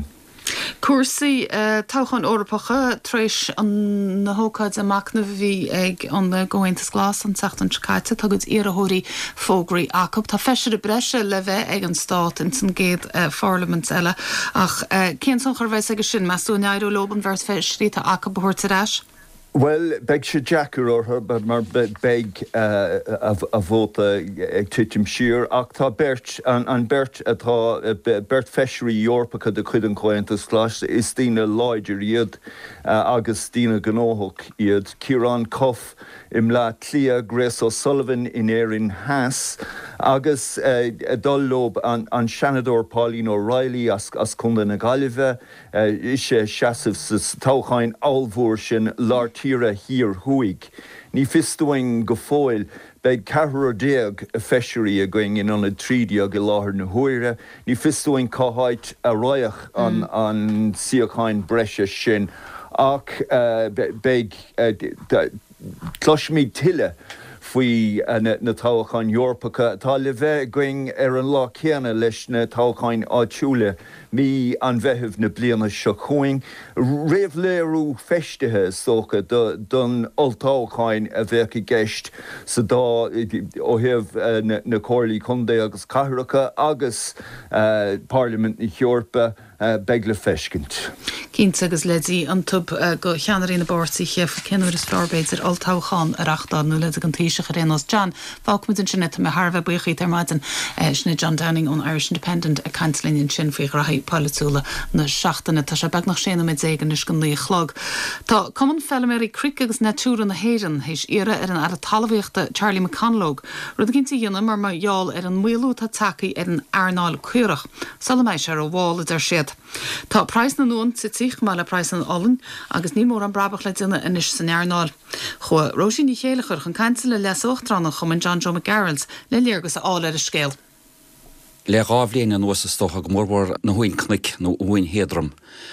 Speaker 1: Cuasaí uh, táchan orpacha tréis an na hócaid amach na bhí ag an ggóhaintas glás an teachtain Chicaite tugad iarthóirí fógraí acab. Tá feisiir a breise le bheith ag an stát in san géad uh, Parliament eile ach uh, cén san churbheith agus sin meú neirú loban vers feisirí tá acab bhirta reis?
Speaker 10: Well, beg sé Jackar ortha, but mar beg uh, a bhóta ag titim siar, ach tá bert, an, an bert atá uh, bert feisirí Eorpacha de chuid an Comhaontas Glás is tína láidir iad uh, agus tína gnóthach iad. Ciarán Cough im lá clia Grace O'Sullivan in éireann Haas agus uh, dul lob an, an Shanador Pauline O'Reilly as, as chunda na Gaillimhe uh, is sé seasamh sa táchain áilmhór sin láirt tíre hir huig. Ní fistoing go fóil beag carhar déag a feisirí a going in an a trídi a go láthir na huire. Ní fistoing cáhaid a roiach an, mm. an siocháin breise sin. Ach uh, beag uh, cloismíd tiile faoi uh, na, na táchain Eorpacha tá le bheith going ar an lá chéana leis na táchain áitiúla mí an bheitheh na bliana seo chuing. Réamh léirú feistethe sócha don oltáchain a bheith i gceist sa dá ó thaobh uh, na, na cóirlaí chundé agus caithreacha agus uh, Parliament na Eorpa begla feiscint.
Speaker 1: Cínta agus ledí an tub go cheanarí na báirsaí chéh cinúir is fearbéidir altáchan arachta nó le an tíise rénos John fámuid an sinne me Harbh buchaí ar maidin sinna John Downing ón Irish Independent a cantlíonn sin faoi rathí polyúla na seachtainna tá sé bag nach séna mid éigen is gon lí chlog. Tá cuman felliméí cric agus natúra na héan hééis ire ar an ar a talhíochta Charlie McConlog, rud cinnta dhéanam mar marall ar an muú tá takeí ar an airnáil cuireach. Sala méid sé ar bháil ar siad. Tá preis na nuan sa tíoch má le preis an olin agus ní mór an brabach le duine inis san airnáil. Chua Roisin ní chéalachar chun cancel le les ochtránach chum an John Joe McGarrels le léargus á ar a scéal.
Speaker 11: Le rábhlíon an nuas stocha go mórbhar na huin cnic nó huin héadrom.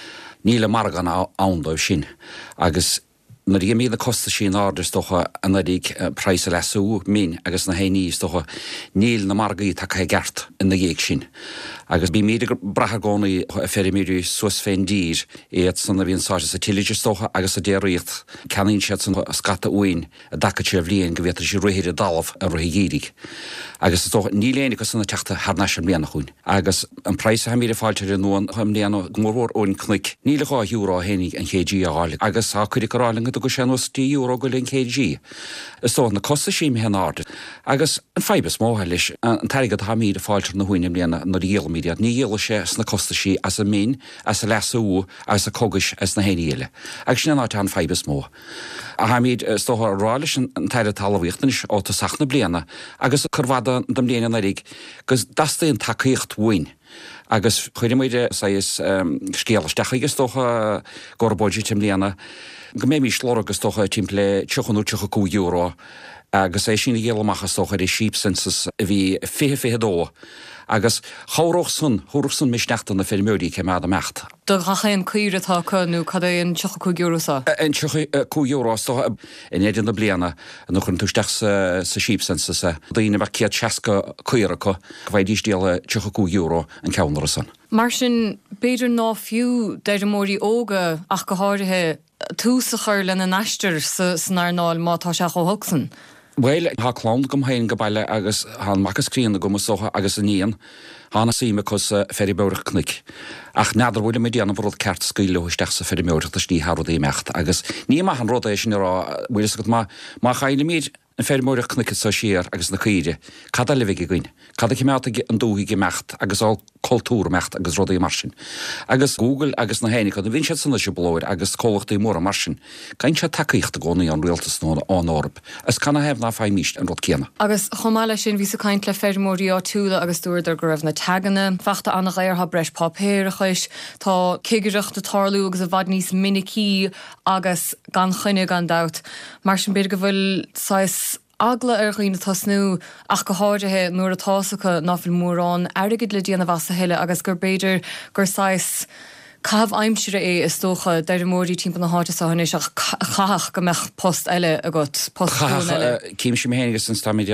Speaker 11: Ní le margan ándóibh sin agus na dí míad costa sin áidir stocha an ríg preis lesú mín agus na héní stocha níl na margaí tá cha gart in na dhéag sin. Agus bí míad bratha gcónaí a ferimíú suas féin dír éiad sanna bhíon sáte sa tiileidir stocha agus a déiríocht ceann siad san scata uin a dacha sé bhlíon go bhétar sí ruhéir a dalmh a ruhí dírig. Agus ní léana go sanna teachta thna sem blianana chuin. Agus an preis ha míad fáilte ar nóan chum léana gmórhór ón cnic ní le gá hiúrá hénig an chéG ála agus á chuidir goráling go sé nó tí euro go linn chéG. Is tó na costa sí hen áde. Agus an feibes móthe leis an taigad ha míad fáilte na huioine bliana na díal míad ní dhéala sé sna costa sí as a mín as a lesú as a cogus as na héile. Agus sin ná an feibes mó. A ha míad stóth rális an teile talhíochttanis ó tá sachna bliana agus churhada dam léana na rig gus dasta an takeíocht bhain. Agus chuidir muide sa is scéalasteach agus tócha gorbóidí tim léana go mé mí slóra agus tócha timp le tuchanú tucha cú euro agus é sin dhéalamachchas tócha i sheep census a bhí fihe fihe dó. Agus cháróch sun thuach sun misneachta na ferimúí ce mead a mecht.
Speaker 5: Do chacha an cuiretá chunú cad é an tucha cú eurosá?
Speaker 11: An tucha cú eurós in éidir na bliana nó chun túisteach sa sheep census a daoine bh ciad seaca cuirecha go bhaid díos díala tucha cú euro an ceannar san.
Speaker 5: Mar sin beidir ná fiú deidir mórí óga ach go háirithe túsa chuir lena neisteir san airnáil mátá se go thugsan.
Speaker 11: Well, ha clán gom hain go baile agus han macas críanna go socha agus a níon hána síime cos feribéireach cnic. Ach nádar bhfuil mé díanana bhród ceart scaile isteach sa feribéireach tí Harú é mecht agus ní mai an rud é sin rá bhfuil go má má chaile míid an fermóireach cnic sa siar agus na chuide. Cada le bhige goin. Cada cimeata an dúí go mecht agus á cultúr mecht agus rudaí mar sin. Agus Google agus na hénig an bhín sanna se blóir agus cólachtaí mór a mar sin. Cain se takeíocht a gcónaí an rialtas nó an orb. As canna hebh ná fáid míist an rud céanna.
Speaker 5: Agus chomáile sin ví sa caint le fermóí á túla agus dúidir go raibh na taganna, fachta anna réir ha breis papéir a chuis, tá cigeireacht na tarlú agus a bhd níos minicí agus gan chuine gan dat. Mar sin beidir go bhfuil sais agla ar chuoine tasnú ach go háirithe nuair a tásacha náfuil mórrán airgid le díana bhasa heile agus gur beidir gur sais Cabh aimsire é is tócha deidir mórí timp na háte sa hanéis ach chaach go meach post eile a got post eile.
Speaker 11: Cím sem hénigus an stamid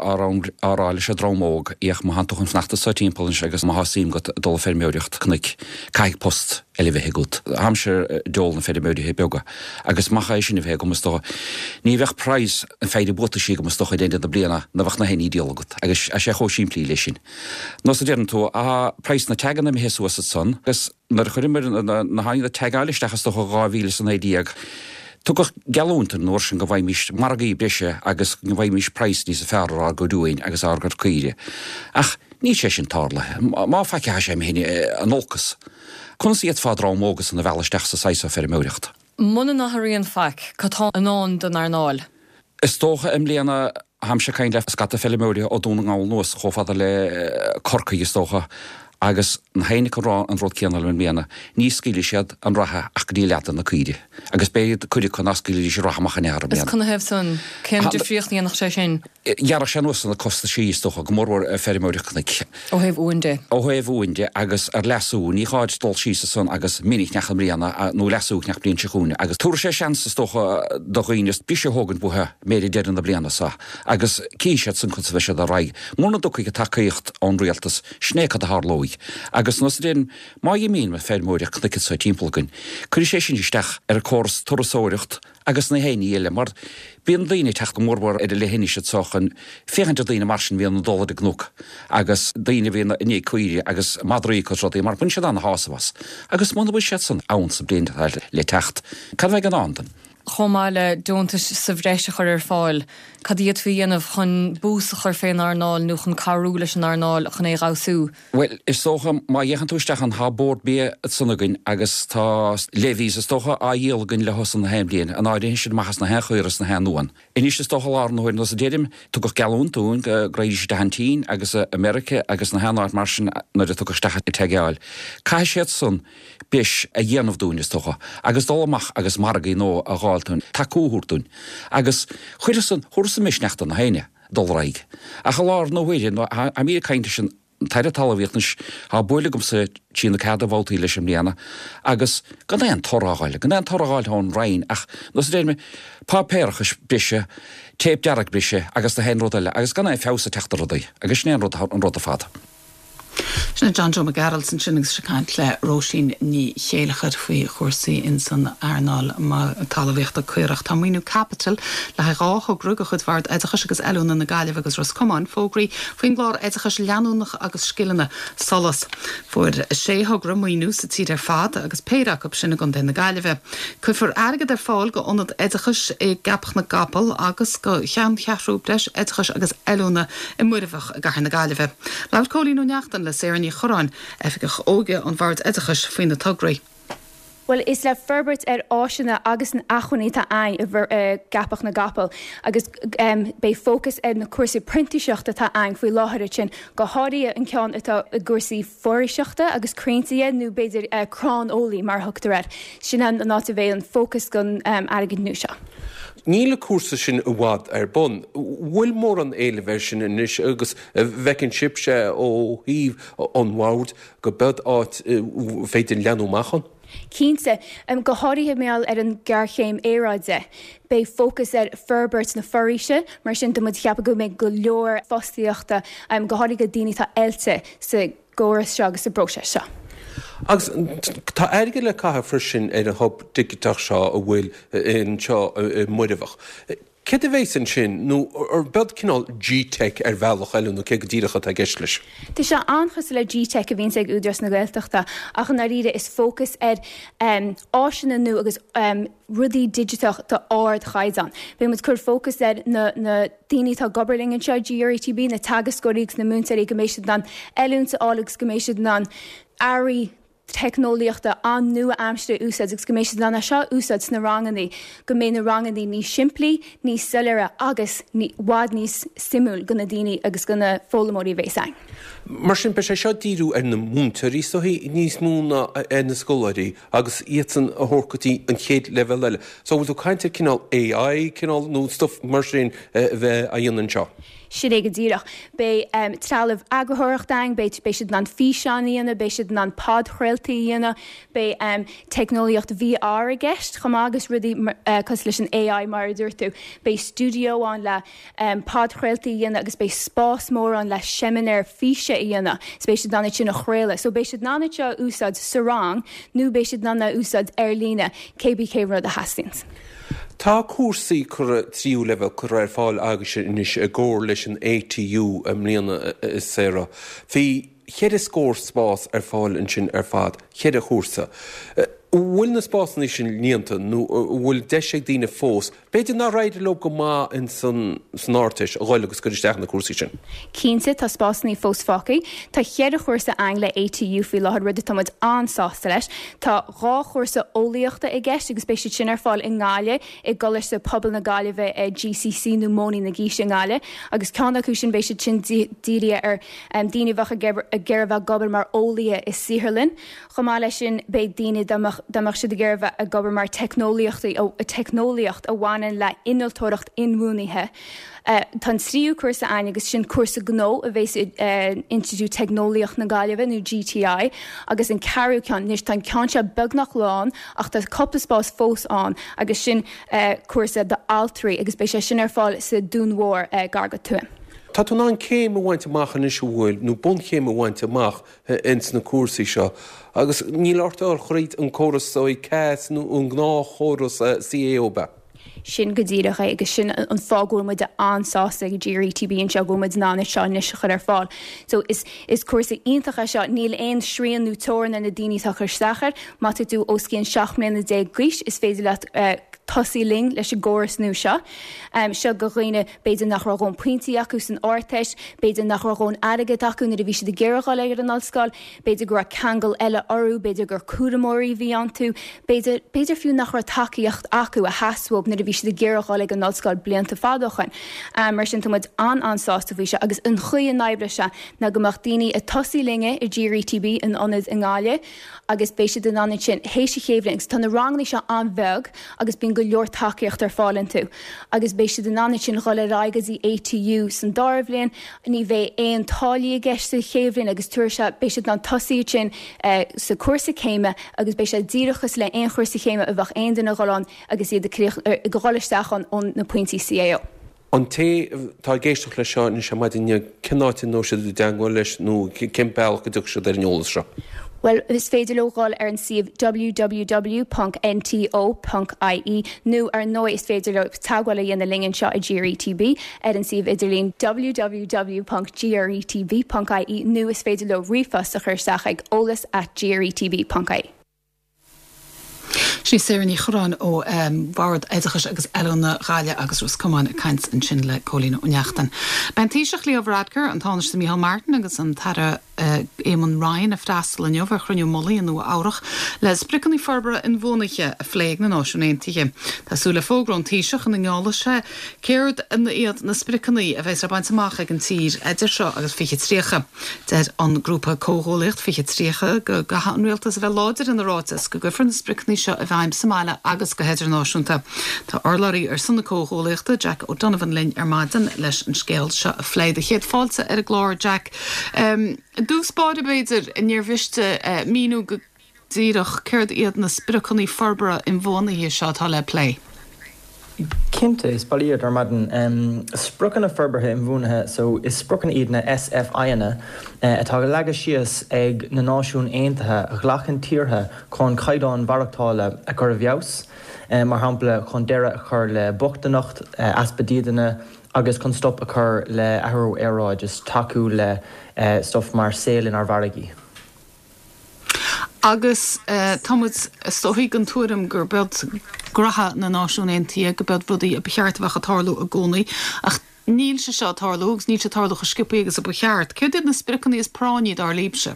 Speaker 11: áráile se drámóg íoch má hantoch an fnachta sa timppla agus má hasím got dul fermúireacht cnic caiig post eile bheitthe gut. Hamsir dul na fermúirithe bega. Agus macha é sin bheith go mustá. Ní bheith preis an féidir bota sí go mustá déine na bliana na bhach na hen ídeal gut. Agus a sé cho siimplí lei sin. Nos a déan tú a preis na tegan na héú sa son, agus nar chuirimir na hain a teáilistechas do gáhíle san édíag. Tu go galúnta nóir sin go bhaid mis margaí brise agus go bhaid mis preis ní sa fearrá go dúin agus ágad cuire. Ach, ní sé sin tála. Má feice sé héine an olcas. Chn iad fádrá mógus an na bheileisteach sa saisa fermúireacht.
Speaker 5: Muna na haíon feic, catá anán den arnáil.
Speaker 11: Is tócha im léana ham se caiin le scata fermúide ó dúna gáil nuas chofada le corcaí is tócha. Agus an héine rá an rud céanal an méana, ní scíile siad an ratha ach dí leatan na cuide. Agus béad chuide chun ascíile sé rahamach an near
Speaker 5: Is chuna hebh san céim de fríochttaí nach sé sin.
Speaker 11: Jaar sé nuas na costa síos tócha go mórhar fermúireachnig.
Speaker 5: Ó hebh uinde.
Speaker 11: Ó hebh uinde agus ar lesú, ní cháid dul síos san agus minic necham riana a nó lesú nech blin seúne. Agus túair sé seansas tócha do chuoine bise hógan buthe méidir dean na bliana sa. Agus cíisiad san chun sa bheise a raig. Múna docha go takeíocht an rialtas snécad a hálóig. Agus nos den má i mín me fermóireach cnicid sa timpplagan. Cuir sé sin isteach ar a cós torasóireacht agus na héine eile mar bíon daoine teach go mórbar idir le héine se sochan féchananta daoine mar sin bhíon dólar de gnúc agus daoine bhíon ní cuiire agus madrií chu rodí mar bun se an hásamhas. Agus mna bhui sé san ann sa blianta le techt. Cad bheith an andan?
Speaker 5: Chomáile dúntas sa bhréise chur ar fáil, Cad iad fao dhéanamh chun búsa chur féin arnáil nó chun carú leis an arnáil chun é ráú.
Speaker 11: Well, is socha má dhéchan túisteach an hábord bí sunnagan agus tá levís is tócha a dhéalgann le hosan na heimblion an áidir sin machchas na hechuiras na henúan. Inis is tócha láhanúir nó a déidim tu go galún tún go gréidir de hantíín agus America agus na henáir mar sin na tu gostecha i teáil. Cai séad sun bis a dhéanamh dún is tócha, agus dólamach agus margaí nó a gáiltún taúúirtún. Agus chuidir san sa misneachta na haine dulraig. A chalár nó bhfuidir a mí caiinte sin teire talhínas há buile gom sa tí na cad bhiltaí leis sem líana, agus gan éon torááile, gan éon torááil hán rain ach nó sé me pápéirechas brise, téip dearach brise agus na hen rodaile, agus gan é fésa teachta rodaí, agus snéan rud an rud a fada.
Speaker 1: Sinna John Joe McGarrell san sinnig se caiint le Róisín ní chéalachar faoi chósaí in san airnáil má talhíocht a cuireach tá míú capital le ráth grúg a chud bhard éidechas agus eúna na gaiileh agus Roscommán fógraí faoin glár éidechas leanúnach agus skillanna solas fuair séthgra míú sa tíad ar fad agus péireach op sinna gon na gaiileh. Cuifar agad ar fáil go onad éidechas i gapach na gapal agus go chean cheathrú breis éidechas agus eúna i muirfach a gahar na gaiileh. Lair cólíú neachtan le séirní chorán efigech óge an bhard éidechas faoin na tugraí.
Speaker 12: Well, is le ferbert ar áisina agus an achhaní tá ein a bhar uh, gapach na gapal agus um, bei fócus ar na cuasaí printiseachta tá ein faoi láthir sin go háirí an ceann atá a gcuasaí foiriseachta agus craintaí nó beidir uh, crán ólí mar thugtar ar. Sin an náta bhéh an fócus gon um, agad núise.
Speaker 13: Níle cuasa sin a bhád ar bon, bhfuil mór an éile bhar sin inis agus bhecinn sibse ó híomh an bhhaid go bed áit féidir leanú machchan?
Speaker 12: Cínta um, go háirithe méall ar an gghearchéim éráide. Bei fócus ar ferbert na forise, mar sin do mud cheappa go méid go leor fóstaíochta um, go háirithe go daoine tá eilte sa ggóras seo agus sa brose seo.
Speaker 13: Agus tá airge le cathe frisin ar an hop digitach seo a bhfuil in seo muirfach. Cé a bhééis an sin nó ar bed cinál G-Tech ar bhealach eile nó cé go dtíirecha a gceis leis.
Speaker 12: Tá se anchas le G-Tech a bhíon ag údras na Gaeltachta ach an aríide is fócus ar um, áisina nó agus um, rudí digitach tá áard chaidán. Bé mu chur fócus ar na, na daoine tá goberling an seo G R T B na tagascóígus na múntaí goméisiad ná eúnta álagus goméisiad ná airí technoliaachta an nua amstre úsad agus goméisi lena seo úsad na ranganí go mé na ranganí ní siimplí ní sellera agus ní wad níos stimúl gona daoine agus gona fólamóí bhééis.
Speaker 13: Mar sin pe sé seo díú ar na múntarí so hí níos múna ar na scóirí agus iadsan a thorcatí an chéad level eile. So bhfuil tú cainte cinál A I cinál nó stuff mar sin bheith a dhéanaan seo.
Speaker 12: Siad é go ddíireach. Bé um, trealah agrathireach daing, bé bé siad ná físeán íana, bé siad ná pod chréiltaí íana, bé um, technoliaocht V R a gceist, chum agus rudí uh, cos leis an A I mar a dúirtú. Bé studio an le um, pod chréiltaí íana agus bé spás mór an le seminar físe íana, s bé siad nána sin a chréile. So bé siad nána seo úsad sarang, nó bé siad nána úsad ar lína K B K rud a Hastings.
Speaker 13: Tá cuasaí chur tríú level chur ar fáil agus inis a ggóir leis an A T U am líana is séra. Bhí chéad is scór spás ar fáil an sin ar fad, chéad a chósa. Bhfuil na spásanna sin líanta nó bhfuil deise dína fós, beidir ná ráidir le go má in san áirteis a gháil agus chuisteach na cuasaí sin.
Speaker 12: Cínta tá spásannaí fós fácaí, tá chéad a chósa ang le A T U fí láthir rud táid ansásta leis, tá rá chósa óíochta i gceist agus béisi sin ar fáil in gáile i golir sa pobl na gáile bheith a G C C nó móní na gíise gáile, agus ceanna acu sin béisi sin díria ar um, daoine bhacha a ggéirbh gobar mar ólia is Sihirlinn, chumá lei sin bé daoine damach siad a ggéirbh a gobar mar technoliaachtaí ó a technoliacht a bhhain le inaltóireacht inmúnithe. Uh, Tá tríú cuasa aine agus sin cuasa gnó a bheits uh, Institute Technoliacht na Gaillimhe nó G T I agus in carú cean níos tá ceanse beagnach lán ach tá coppapás fós an agus sin uh, cuasa de altrií agus bé sé sin ar fáil sa dúnmhór uh, gargad tuam.
Speaker 13: Tá tú ná céim bhaint amachchan is bhfuil nó bun céim bhaint amach ins na cuasaí seo, agus ní láirtáil choréit an choras ó cás nó an gná choras C A O ba.
Speaker 12: sin godíirecha agus sin an fágóid de ansásta go ddíirí T B an seo gomid ná seo nisisichar ar fáil. So is is cuasa iontacha seo níl éon srían nú tóran na daoine chu sachar, má tú os cín seach mé na dé gríis is féidir le tosí ling leis ggóras nó seo. Um, seo go roioine beidir nach ragón pointí acu san áirteis, beidir nach ragón aige acu na a bhí de ggéireáil ar an allscoil, beidir gur a cheangal eile orú, beidir gur cuaramóí bhí an tú, beidir beidir fiú nach ra takeíocht acu a hasúb na a bhí de ggéireáil ag an allscoil blianta fádochan. Um, mar sin tuid an ansásta bhí se agus an chuí naibre se na gomach daoine a tosí linge i ddíirí T B in onad in gáile, agus béisi den an sin hééis chéhlings tá na ranglaí se an bheg agus bín go leor takeíocht ar fáilin tú. Agus béisi den an sin choile raigas í A T U san darbhlíonn, ní bheith éon tálaí a gceist sa chéhlinn agus tuair se béisi an tosí sin uh, sa cuasa chéime agus béisi díirechas le éon chuirsa chéime a bheith aon duna gáán agus iad go gáilisteachchan ón na pointí C A O.
Speaker 13: An té tá géisteach le seo ní sem maidine cinnáte nó sé dú deanghil leis nó cimpel go dúch se ar neolalas seo.
Speaker 12: Well, is féidir logáil ar an siomh w w w dot n t o dot i e nó ar nó is féidir le tágháil dhéana lingin seo a G R E T B ar an siomh idirlín w w w dot g r e t b dot i e nó is féidir le rifas a chuirteach ag ólas at g r e t b dot i e.
Speaker 1: Sí sé ní chorán ó bhard éidechas agus eilena gáile agus rus cumán a caiint an sin le cólína óneachtain. Ben tíiseach Leo Radker an táne sa Michael Martin agus an tara Éamon Ryan a freistal an jobh chruinniu mollaí an nua áireach le sprican í forbara in bhónaiche a phléig na náisiúnéintiche. Tásúla fógrón tíiseach an ngála se céird in iad na spricaní a bheits ar baint amach ag an tír idir seo agus fiche tríocha. Dead an grúpa cóhólicht fiche tríocha go go hanréaltas a bheith láidir in na rátas go gofran na spricaní seo a bhaim Somáile agus go héidir náisiúnta. Tá orlaí ar sanna cóhóliachta Jack O'Donovan linn ar maidin leis an scéal seo a phléide. Chéad fáilte ar a glóir Jack. Um, Dús báide beidir in níormhiste uh, míú go díirech céird iad na spricaní forbara in bhónaí seo tá le play.
Speaker 14: Cinnte is bailíad ar maidin um, sprucan a ferberthe in bhúnathe, so is sprucan iad na S F I-na uh, atá go leagas síos ag na náisiún aontaithe a ghlachan tíortha chun caighdeán bharachtála a chur a bheos, um, mar hampla chun deire a chur le bochtanacht uh, aspadíanana agus chun stop a chur le ahrú éráid just taú le uh, stuff mar sélinn ar bharagaí.
Speaker 1: Agus uh, támuid stoí an túrim gur bed gratha na náisiúnéntaí go bed bhdaí a becheartmhacha tarlú a gcónaí ach níl se seo tarlúgus, níl se tarlúcha scipaí agus a becheart. Cé did na spricaní is práníd ar líbse?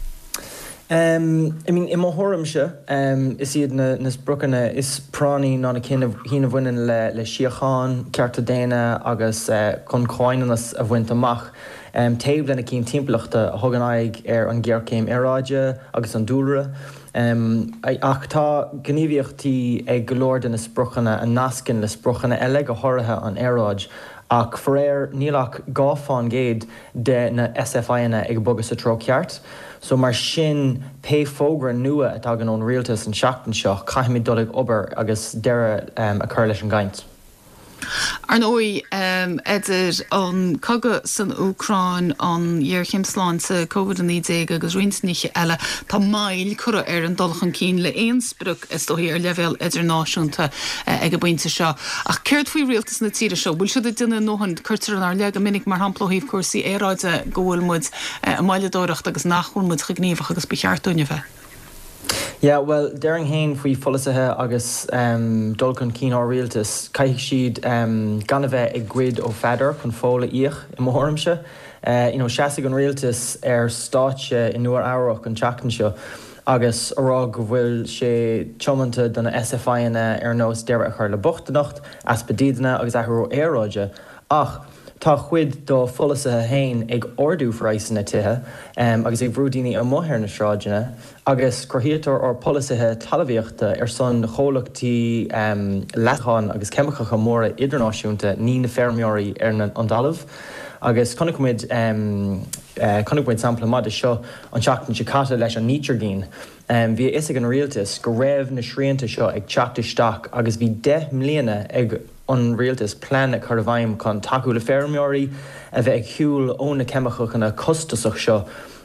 Speaker 14: Um, I mean, I mthormse um, is iad na, na sbrucanna is prání ná na cin hína bhainein le, le siocháin, cearta déine agus uh, chun cháinenas a bhaint amach. Um, Taobh lena cín timplachta thugan aig ar an gghearcéim éráide agus an dúra. Um, ach tá gníomhíochtaí ag golóir den na spruchanna a nascin le spruchanna eile go háirithe an éráid ach foréir nílach gáfáin géad de na S F I-na ag bogus a tróceart. So mar sin pe fógra nua atá gan ón rialtas an seachtain seo caiimiid dolig obair agus deire um, a chur leis an gaint.
Speaker 1: Ar nói um, idir an coga san Ucrain an dhearchimsláán sa COVID nídé agus rinsníe eile tá mail cura ar an dulchan cín le éon spruc is dóí ar level idirnáisiúnta uh, ag a buinte seo. Ach céirt faoi rialtas na tíre seo, bhfuil siad duine nóhan chuirtar an ar le go minic mar hamploíh cuasaí éráide gohfuilmuid uh, a mailedóireacht agus nachhfuilmuid chugníomh agus becheartúine bheith.
Speaker 14: Yeah, well, daring hain faoi folasathe agus um, dulcan cín á rialtas, caithigh siad um, gan a bheith ag gcuid ó feidir chun fóla íoch i mthormse. Uh, you know, seasigh an rialtas ar stáitse in nuair áireach an teachtain seo, agus ará go bhfuil sé tiomanta donna S F I-na ar nós deire a chur le bochtanacht, aspadíanana agus ahrú éráide. Ach, tá chuid do folasathe hain ag ordú freisanna tithe, um, agus ag bhrúdaoine a mthir na sráidena, agus cruthaítear ar polasathe talmhaíochta ar son chomhlachtaí um, leatháin agus ceimicecha móra idirnáisiúnta ní na feirmeoirí ar na an dalamh. Agus connig muid um, uh, connig muid sampla mad is seo an teachtain sicata leis an níteargéin. Um, bhí is ag an rialtas go raibh na sríanta seo ag teachtasteach agus bhí de mbliana ag an rialtas plan a chur a bhaim chun taú le feirmeoirí a bheith ag hiúil ón na ceimicecha na costasach seo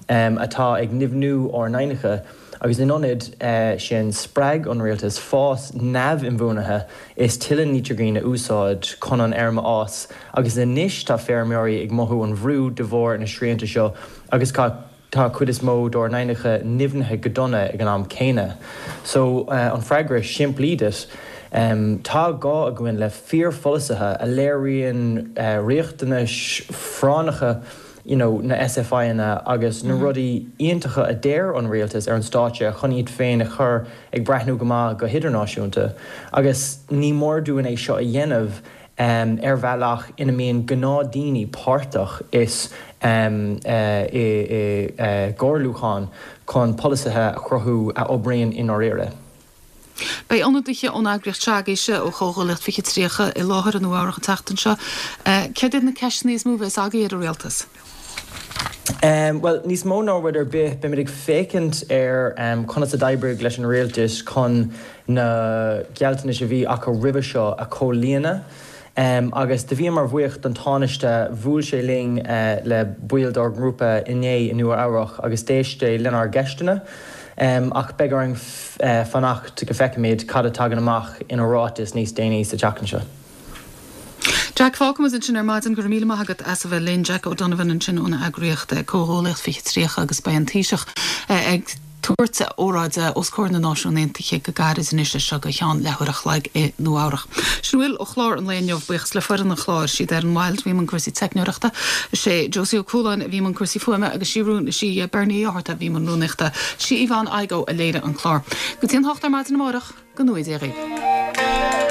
Speaker 14: um, atá ag nimhnú ó nainiche, agus in onid uh, sin sppraig an réaltas fás nabh in bhúnathe is tiile nítegréine úsáid chun an airma ás, agus in níis tá féarméirí ag mothú an bhrú de bhór na sríanta seo, agus cá tá chud is mód ó nainiche nimhnathe godonna ag an am céine. So uh, an freigra siimplídas, um, tá gá a gcuin le fíor folasathe a léiríonn uh, riachtanis fránacha you know, na S F I-na agus mm-hmm. na rudí iontacha a déir an réaltas ar an státe chun iad féin a chur ag brethnú go má go hidirnáisiúnta. Agus ní mór dúin é seo a dhéanamh um, ar bhealach ina míon gná daoine páirteach is um, uh, i, i uh, gcóirlúcháin chun polisathe a chruthú a oibríonn in áréire.
Speaker 1: Bei onadiche onagricht seagéise ó chógalicht fiche tríocha i láthir an uáiricha teachtain seo, cead na ceisníos múbh is agaí ar a réaltas?
Speaker 14: Um, well, níos mó ná ruidir be be mid ag fécint ar um, chuna a d'oibrigh leis an réaltas chun na gealtaine a bhí ach ribh seo a cólíana. Um, agus de bhí mar bhuiocht an táneiste bhúil sé ling uh, le build ar grúpa inné in nuair áireach agus déiste lenar geisteanna. Um, ach begar an uh, fannacht go feicimiid cad a tagan amach in árátas níos déanaí sa teachan seo.
Speaker 1: Jack Falcon in sin ar maidin gur míle maigad as a bheith linn Jack O'Donovan an sin óna agriocht cóholacht fi tríocha agus ba an tíiseach ag tuairte óráide oscóir na náisiúntaigh go gairis in isise se go teán lethúireach leig i nuárach. Siúil ó chlár an léonmh buchas le fuan na chláir si ar an maild bhí an cuasí teicneoireachta sé Josie O'Coolan bhí an cuasí fuime agus siún si Bernie áharta bhí man rúnachta si Ivan Aigo a léire an chlár. Go tíon hocht ar maidin amárach go nuid éirí.